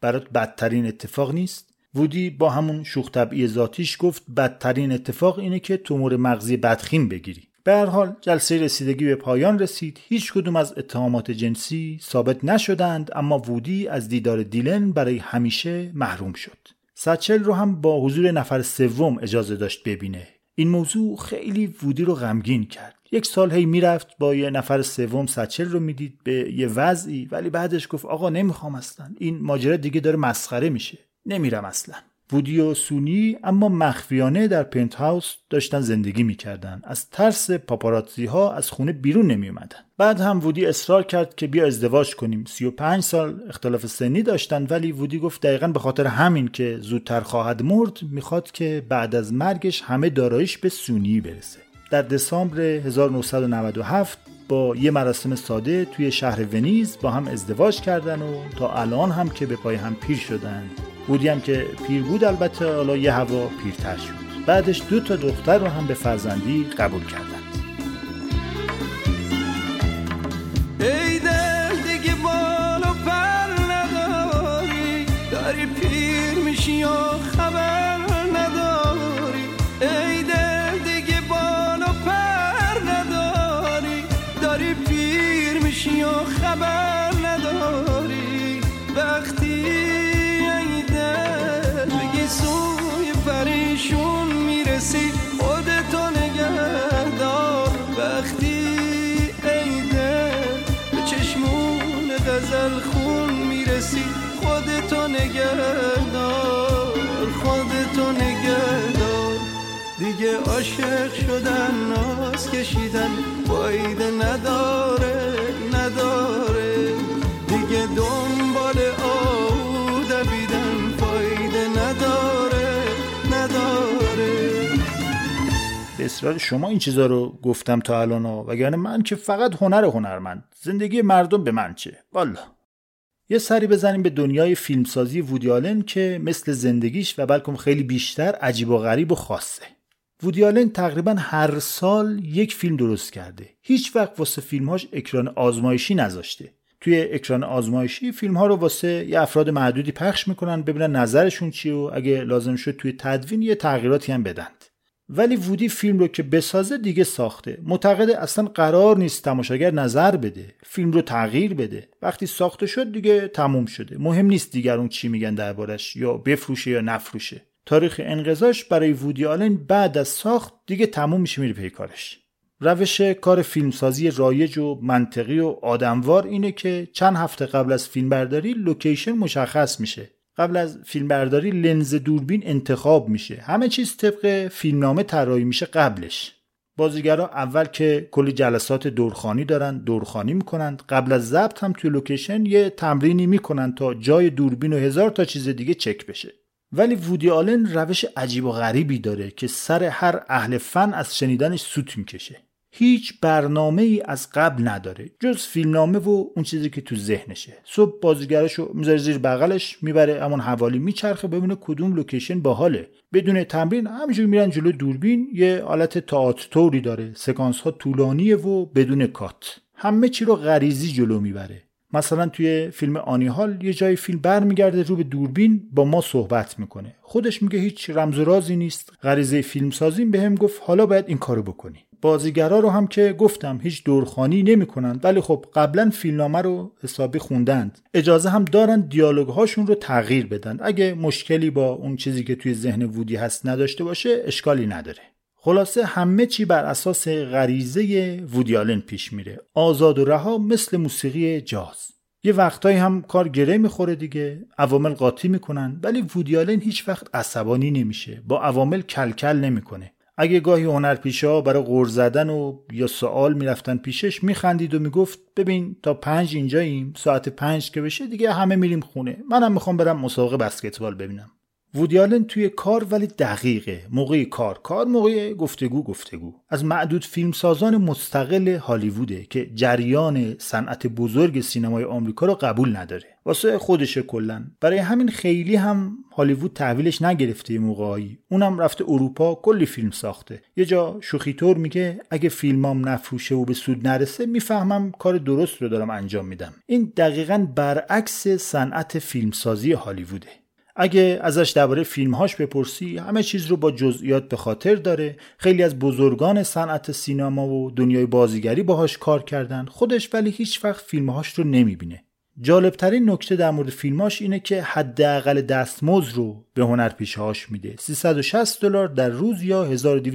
برات بدترین اتفاق نیست؟ وودی با همون شوخ طبعی ذاتیش گفت بدترین اتفاق اینه که تومور مغزی بدخیم بگیری. به هر حال جلسه رسیدگی به پایان رسید. هیچ کدوم از اتهامات جنسی ثابت نشدند، اما وودی از دیدار دیلن برای همیشه محروم شد. سچل رو هم با حضور نفر سوم اجازه داشت ببینه. این موضوع خیلی وودی رو غمگین کرد. 1 سال هی میرفت با یه نفر سوم سچل رو میدید به یه وضعی، ولی بعدش گفت آقا نمیخوام اصلا، این ماجرا دیگه داره مسخره میشه، نمیرم اصلا. وودی و سونی اما مخفیانه در پنت هاوس داشتن زندگی میکردن. از ترس پاپاراتزی ها از خونه بیرون نمی اومدن. بعد هم وودی اصرار کرد که بیا ازدواج کنیم. 35 سال اختلاف سنی داشتن، ولی وودی گفت دقیقاً به خاطر همین که زودتر خواهد مرد میخواد که بعد از مرگش همه داراییش به سونی برسه. در دسامبر 1997 با یه مراسم ساده توی شهر ونیز با هم ازدواج کردن و تا الان هم که به پای هم پیر شدن. وودی هم که پیر بود البته حالا یه هوا پیرتر شد. بعدش 2 دختر رو هم به فرزندی قبول کردند. ای دل دیگه بال و پر نداری، داری پیر میشی یا خبر نداری. ای دل دیگه بال و پر نداری، داری پیر میشی یا خبر نداری. وقتی سوی پریشون میرسی خودتو نگهدار. وقتی ای دل به چشمون غزل خون میرسی خودتو نگهدار، خودتو نگهدار. دیگه عاشق شدن ناز کشیدن فایده نداره، نداره. دیگه دنبال آهو دویدن فایده نداره، نداره. به اصرار شما این چیزا رو گفتم تا الان، وگرنه من که فقط هنرمند، زندگی مردم به من چه والا. یه سری بزنیم به دنیای فیلمسازی وودی آلن که مثل زندگیش و بلکه خیلی بیشتر عجیب و غریب و خاصه. وودی آلن تقریبا هر سال یک فیلم درست کرده. هیچ وقت واسه فیلمهاش اکران آزمایشی نذاشته. توی اکران آزمایشی فیلم ها رو واسه یه افراد معدودی پخش میکنن ببینن نظرشون چیه و اگه لازم شد توی تدوین یه تغییراتی هم بدند. ولی وودی فیلم رو که بسازه دیگه ساخته. معتقده اصلا قرار نیست تماشاگر نظر بده، فیلم رو تغییر بده. وقتی ساخته شد دیگه تموم شده. مهم نیست دیگرون چی میگن دربارش، یا بفروشه یا نفروشه. تاریخ انقضاش برای وودی آلن بعد از ساخت دیگه تموم میشه، میره پی کارش. روش کار فیلمسازی رایج و منطقی و آدموار اینه که چند هفته قبل از فیلمبرداری لوکیشن مشخص میشه. قبل از فیلمبرداری لنز دوربین انتخاب میشه. همه چیز طبق فیلمنامه طراحی میشه قبلش. بازیگرا اول که کلی جلسات دورخوانی دارن، دورخوانی میکنن. قبل از ضبط هم توی لوکیشن یه تمرینی میکنن تا جای دوربین و 1000 تا چیز دیگه چک بشه. ولی وودی آلن روش عجیب و غریبی داره که سر هر اهل فن از شنیدنش سوت میکشه. هیچ برنامه‌ای از قبل نداره جز فیلمنامه و اون چیزی که تو ذهنشه. صبح بازیگراشو میذاره زیر بغلش، میبره همون حوالی میچرخه ببینه کدوم لوکیشن باحاله. بدون تمرین همینجوری میرن جلو دوربین. یه حالت تئاتر طوری داره، سکانس ها طولانیه و بدون کات. همه چی رو غریزی جلو میبره. مثلا توی فیلم آنی هال یه جای فیلم برمیگرده رو به دوربین با ما صحبت میکنه. خودش میگه هیچ رمز و رازی نیست، غریزه فیلمسازیم بهم گفت حالا باید این کارو بکنی. بازیگرا رو هم که گفتم هیچ دورخوانی نمیکنن، ولی خب قبلا فیلمنامه رو حسابی خوندند. اجازه هم دارن دیالوگ هاشون رو تغییر بدن. اگه مشکلی با اون چیزی که توی ذهن وودی هست نداشته باشه اشکالی نداره. خلاصه همه چی بر اساس غریزه وودی آلن پیش میره. آزاد و رها مثل موسیقی جاز. یه وقتایی هم کار گره میخوره دیگه، عوامل قاطی میکنن، ولی وودی آلن هیچ وقت عصبانی نمیشه، با عوامل کلکل نمیکنه. اگه گاهی هنرپیشه‌ها برای غر زدن و یا سوال میرفتن پیشش میخندید و میگفت ببین تا 5 اینجاییم، ساعت 5 که بشه دیگه همه میریم خونه، منم میخوام برم مسابقه بسکتبال ببینم. وودی آلن توی کار ولی دقیقه، موقع کار، موقع گفتگو. از معدود فیلمسازان مستقل هالیووده که جریان صنعت بزرگ سینمای آمریکا رو قبول نداره. واسه خودشه کلاً. برای همین خیلی هم هالیوود تحویلش نگرفته موقعی. اونم رفته اروپا کلی فیلم ساخته. یه جا شوخی طور میگه اگه فیلمام نفروشه و به سود نرسه میفهمم کار درست رو دارم انجام میدم. این دقیقاً برعکس صنعت فیلمسازی هالیووده. اگه ازش درباره فیلمهاش بپرسی همه چیز رو با جزئیات به خاطر داره. خیلی از بزرگان صنعت سینما و دنیای بازیگری باهاش کار کردن. خودش ولی هیچ وقت فیلمهاش رو نمیبینه. جالبترین نکته در مورد فیلماش اینه که حداقل دستمزد رو به هنرپیشه‌هاش میده. $360 در روز یا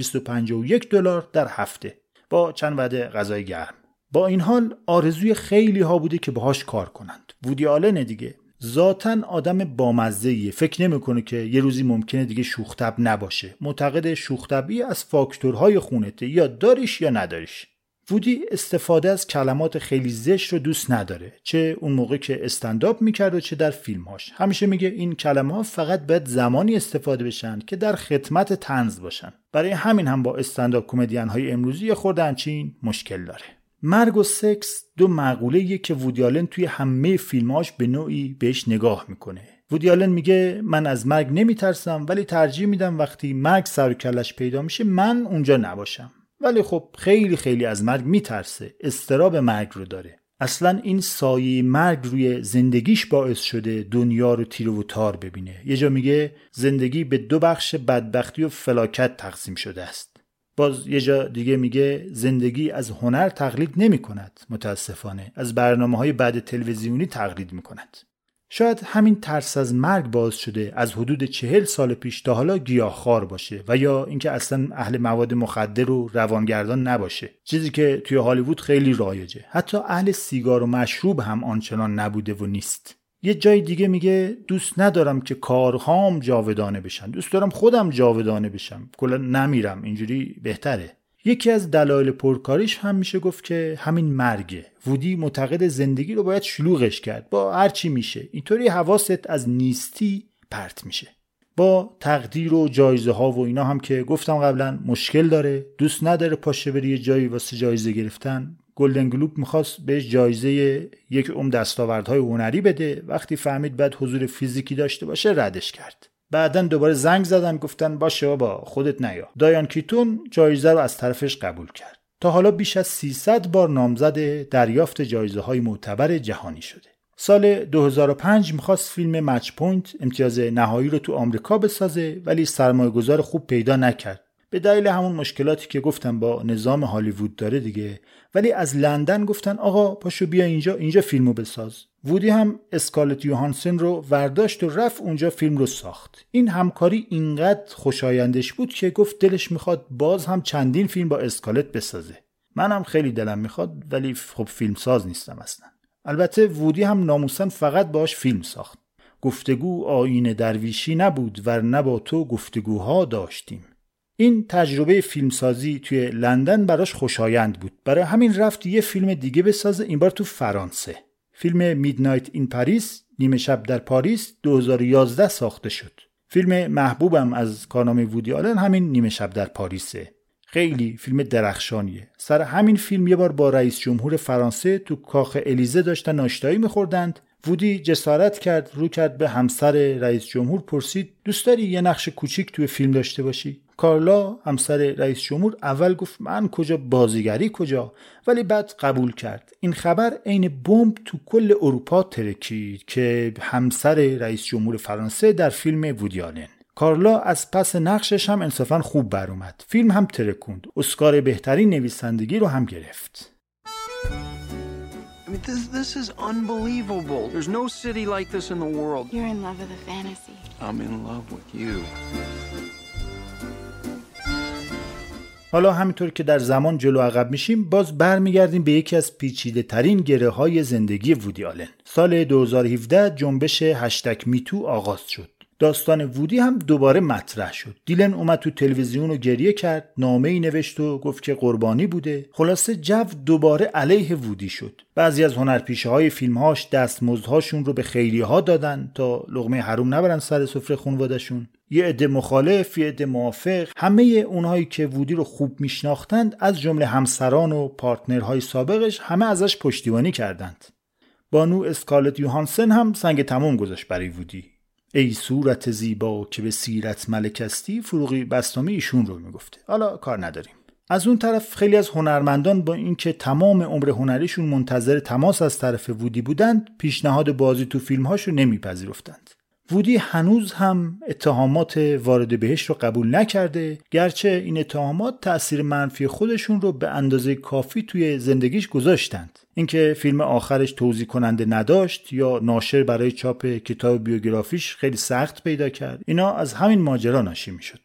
$1251 در هفته با چند وعده غذای گرم. با این حال آرزوی خیلی ها بوده که باهاش کار کنند. وودی آلن دیگه ذاتاً آدم بامزه‌ایه. فکر نمی‌کنه که یه روزی ممکنه دیگه شوخ‌طبع نباشه. معتقد شوخ‌طبعی از فاکتورهای خونته، یا داریش یا نداریش. وودی استفاده از کلمات خیلی زشت رو دوست نداره، چه اون موقع که استندآپ میکرد و چه در فیلمهاش. همیشه میگه این کلمات فقط باید زمانی استفاده بشن که در خدمت طنز باشن. برای همین هم با استندآپ کمدین های امروزی خورده همچین مشکل داره. مرگ و سکس دو مقوله‌ایه که وودی آلن توی همه فیلماش به نوعی بهش نگاه میکنه. وودی آلن میگه من از مرگ نمیترسم، ولی ترجیح میدم وقتی مرگ سر و کلش پیدا میشه من اونجا نباشم. ولی خب خیلی از مرگ میترسه، اضطراب مرگ رو داره. اصلا این سایه مرگ روی زندگیش باعث شده دنیا رو تیر و تار ببینه. یه جا میگه زندگی به دو بخش بدبختی و فلاکت تقسیم شده است. باز یه جا دیگه میگه زندگی از هنر تقلید نمی کند، متاسفانه از برنامه‌های بعد تلویزیونی تقلید میکند. شاید همین ترس از مرگ باعث شده از حدود 40 سال پیش تا حالا گیاهخوار باشه و یا اینکه اصلا اهل مواد مخدر و روانگردان نباشه، چیزی که توی هالیوود خیلی رایجه. حتی اهل سیگار و مشروب هم آنچنان نبوده و نیست. یه جای دیگه میگه دوست ندارم که کارهام جاودانه بشن، دوست دارم خودم جاودانه بشم، کلا نمیرم، اینجوری بهتره. یکی از دلایل پرکاریش هم میشه گفت که همین مرگه. وودی معتقد زندگی رو باید شلوغش کرد با هر چی میشه، اینطوری حواست از نیستی پرت میشه. با تقدیر و جایزه ها و اینا هم که گفتم قبلا مشکل داره، دوست نداره پاشه بری یه جایی واسه جایزه گرفتن. گلدن گلوب میخواست بهش جایزه 1 دستاوردهای هنری بده، وقتی فهمید بعد حضور فیزیکی داشته باشه ردش کرد. بعدن دوباره زنگ زدن گفتن باشه بابا خودت نیا. دایان کیتون جایزه رو از طرفش قبول کرد. تا حالا بیش از 300 بار نامزد دریافت جایزه های معتبر جهانی شده. سال 2005 میخواست فیلم مچ پوینت امتیاز نهایی رو تو آمریکا بسازه، ولی سرمایه‌گذار خوب پیدا نکرد. به دلیل همون مشکلاتی که گفتم با نظام هالیوود داره دیگه. ولی از لندن گفتن آقا پاشو بیا اینجا فیلمو بساز. وودی هم اسکارلت یوهانسن رو ورداشت و رفت اونجا فیلم رو ساخت. این همکاری اینقدر خوشایندش بود که گفت دلش میخواد باز هم چندین فیلم با اسکارلت بسازه. منم خیلی دلم میخواد، ولی خب فیلم ساز نیستم اصلا. البته وودی هم ناموسن فقط باش فیلم ساخت. گفتگو آیین درویشی نبود ورنه با تو گفتگوها داشتیم. این تجربه فیلمسازی توی لندن براش خوشایند بود. برای همین رفت یه فیلم دیگه بسازه، این بار تو فرانسه. فیلم میدنایت این پاریس، نیمه شب در پاریس 2011 ساخته شد. فیلم محبوبم از کارنامه وودی آلن همین نیمه شب در پاریسه. خیلی فیلم درخشانیه. سر همین فیلم یه بار با رئیس جمهور فرانسه تو کاخ الیزه داشتن ناشتایی می‌خوردند. وودی جسارت کرد به همسر رئیس جمهور پرسید دوست داری یه نقش کوچیک توی فیلم داشته باشی؟ کارلا همسر رئیس جمهور اول گفت من کجا، بازیگری کجا، ولی بعد قبول کرد. این خبر عین بمب تو کل اروپا ترکید که همسر رئیس جمهور فرانسه در فیلم وودی آلن. کارلا از پس نقشش هم انصافاً خوب بر اومد. فیلم هم ترکوند. اسکار بهترین نویسندگی رو هم گرفت. I mean, this is unbelievable. There's no city like this in the world. You're in love with a fantasy. I'm in love with you. حالا همینطور که در زمان جلو عقب میشیم باز برمیگردیم به یکی از پیچیده ترین گره های زندگی وودی آلن. سال 2017 جنبش هشتگ میتو آغاز شد. داستان وودی هم دوباره مطرح شد. دیلن اومد تو تلویزیون و گریه کرد، نامه‌ای نوشت و گفت که قربانی بوده. خلاصه جو دوباره علیه وودی شد. بعضی از هنرپیشه‌های فیلم‌هاش دستمزدهاشون رو به خیریه‌ها دادن تا لقمه حروم نبرن سر سفره خانواده‌شون. یه عده مخالف، یه عده موافق، همه اونهایی که وودی رو خوب میشناختند از جمله همسران و پارتنرهای سابقش همه ازش پشتیبانی کردند. بانو اسکارلت یوهانسن هم سنگ تمام گذاشت برای وودی. ای صورت زیبا که به سیرت ملکستی، فروغی بستامی ایشون رو میگفته. حالا کار نداریم. از اون طرف خیلی از هنرمندان با اینکه تمام عمر هنریشون منتظر تماس از طرف وودی بودند، پیشنهاد بازی تو فیلم‌هاشو نمیپذیرفتند. وودی هنوز هم اتهامات وارد بهش رو قبول نکرده، گرچه این اتهامات تأثیر منفی خودشون رو به اندازه کافی توی زندگیش گذاشتند. اینکه فیلم آخرش توزیع کننده نداشت یا ناشر برای چاپ کتاب بیوگرافیش خیلی سخت پیدا کرد، اینا از همین ماجرا ناشی میشد.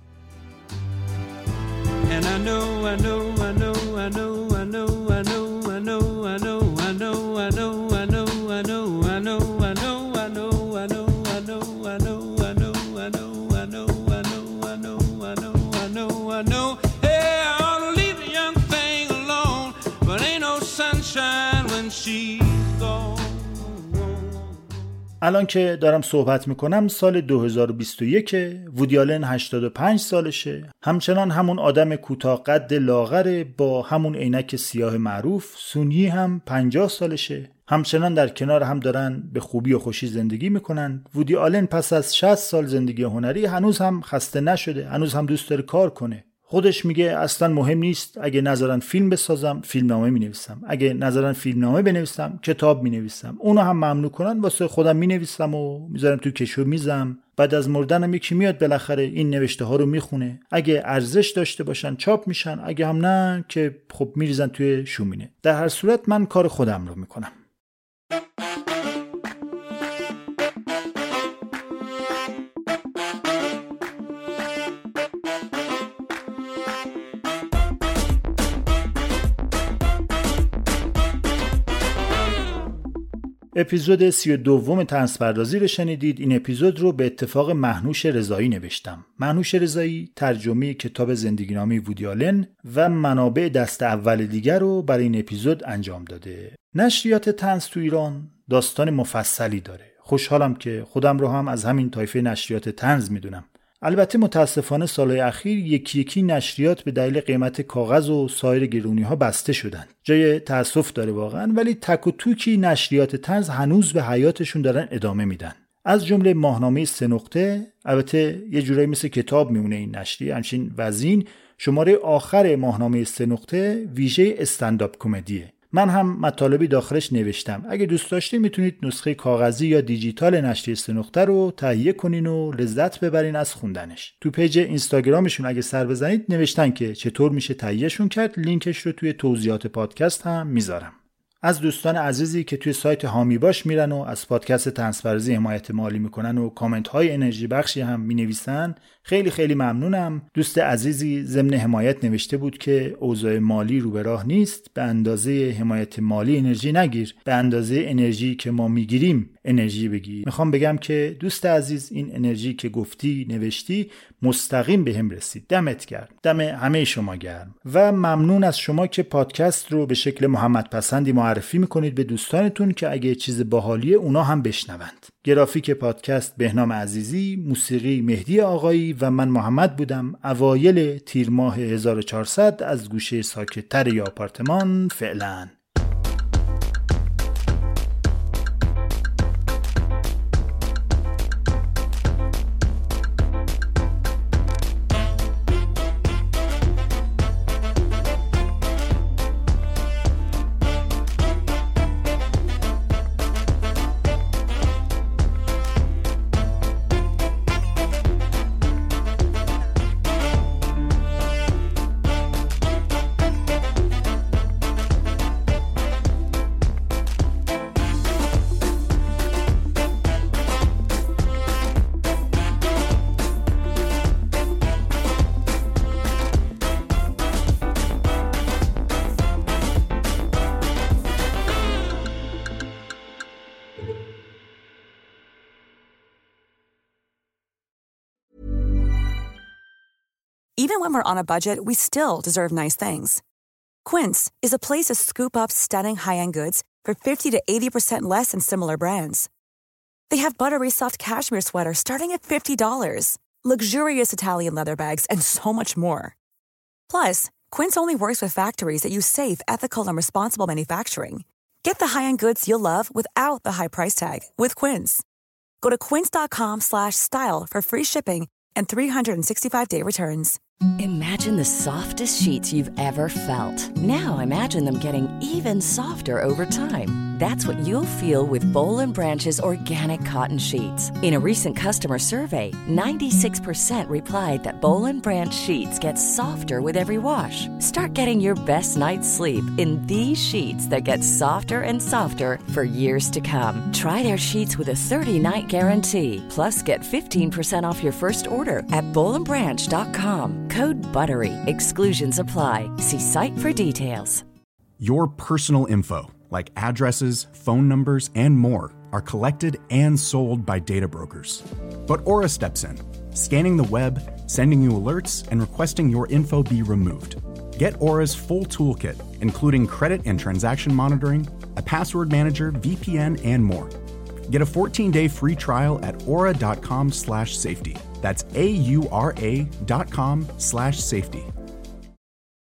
الان که دارم صحبت میکنم سال 2021، وودی آلن 85 سالشه، همچنان همون آدم کوتاه قد لاغره با همون عینک سیاه معروف. سونی هم 50 سالشه، همچنان در کنار هم دارن به خوبی و خوشی زندگی میکنن. وودی آلن پس از 60 سال زندگی هنری هنوز هم خسته نشده، هنوز هم دوست داره کار کنه. خودش میگه اصلا مهم نیست، اگه نظرن فیلم بسازم فیلمنامه مینویسم، اگه نظرن فیلمنامه بنویسم کتاب مینویسم، اونو هم ممنوع کنن واسه خودم مینویسم و میذارم تو کشو میزم. بعد از مردنم یکی میاد بالاخره این نوشته ها رو میخونه، اگه ارزش داشته باشن چاپ میشن، اگه هم نه که خب میریزن توی شومینه. در هر صورت من کار خودم رو میکنم. اپیزود 32 طنزپردازی رو شنیدید. این اپیزود رو به اتفاق مهنوش رضایی نوشتم. مهنوش رضایی ترجمه کتاب زندگینامه وودی آلن و منابع دست اول دیگر رو برای این اپیزود انجام داده. نشریات طنز تو ایران داستان مفصلی داره. خوشحالم که خودم رو هم از همین طایفه نشریات طنز میدونم. البته متاسفانه سالهای اخیر یکی یکی نشریات به دلیل قیمت کاغذ و سایر گرونی‌ها بسته شدن. جای تأسف داره واقعا، ولی تک و توکی نشریات طنز هنوز به حیاتشون دارن ادامه میدن. از جمله ماهنامه 3 نقطه، البته یه جورایی مثل کتاب میمونه این نشریه، همچین وزین. شماره آخر ماهنامه 3 نقطه ویژه استندآپ کمدیه. من هم مطالبی داخلش نوشتم. اگه دوست داشتین میتونید نسخه کاغذی یا دیجیتال نشریه 3 نقطه رو تهیه کنین و لذت ببرین از خوندنش. تو پیج اینستاگرامشون اگه سر بزنید نوشتن که چطور میشه تهیهشون کرد. لینکش رو توی توضیحات پادکست هم میذارم. از دوستان عزیزی که توی سایت هامی باش میرن و از پادکست طنزپردازی حمایت مالی میکنن و کامنت های انرژی بخشی هم مینویسن، خیلی خیلی ممنونم. دوست عزیزی ضمن حمایت نوشته بود که اوضاع مالی رو به راه نیست، به اندازه حمایت مالی انرژی نگیر، به اندازه انرژی که ما میگیریم انرژی بگیر. میخوام بگم که دوست عزیز این انرژی که گفتی نوشتی مستقیم بهم رسید. دمت گرم. دم همه شما گرم و ممنون از شما که پادکست رو به شکل محمد پسندی معرفی میکنید به دوستانتون که اگه چیز باحالیه اونا هم بشنوند. گرافیک پادکست بهنام عزیزی، موسیقی مهدی آقایی و من محمد بودم. اوایل تیر ماه 1400 از گوشه ساکت‌تر یا آپارتمان. فعلا Even when we're on a budget, we still deserve nice things. Quince is a place to scoop up stunning high-end goods for 50 to 80% less than similar brands. They have buttery soft cashmere sweaters starting at $50, luxurious Italian leather bags, and so much more. Plus, Quince only works with factories that use safe, ethical, and responsible manufacturing. Get the high-end goods you'll love without the high price tag with Quince. Go to quince.com/style for free shipping and 365-day returns. Imagine the softest sheets you've ever felt. Now imagine them getting even softer over time. That's what you'll feel with Boll & Branch's organic cotton sheets. In a recent customer survey, 96% replied that Boll & Branch sheets get softer with every wash. Start getting your best night's sleep in these sheets that get softer and softer for years to come. Try their sheets with a 30-night guarantee. Plus, get 15% off your first order at bollandbranch.com. Code BUTTERY. Exclusions apply. See site for details. Your personal info, like addresses, phone numbers, and more, are collected and sold by data brokers. But Aura steps in, scanning the web, sending you alerts, and requesting your info be removed. Get Aura's full toolkit, including credit and transaction monitoring, a password manager, VPN, and more. Get a 14-day free trial at aura.com/safety. That's AURA.com/safety.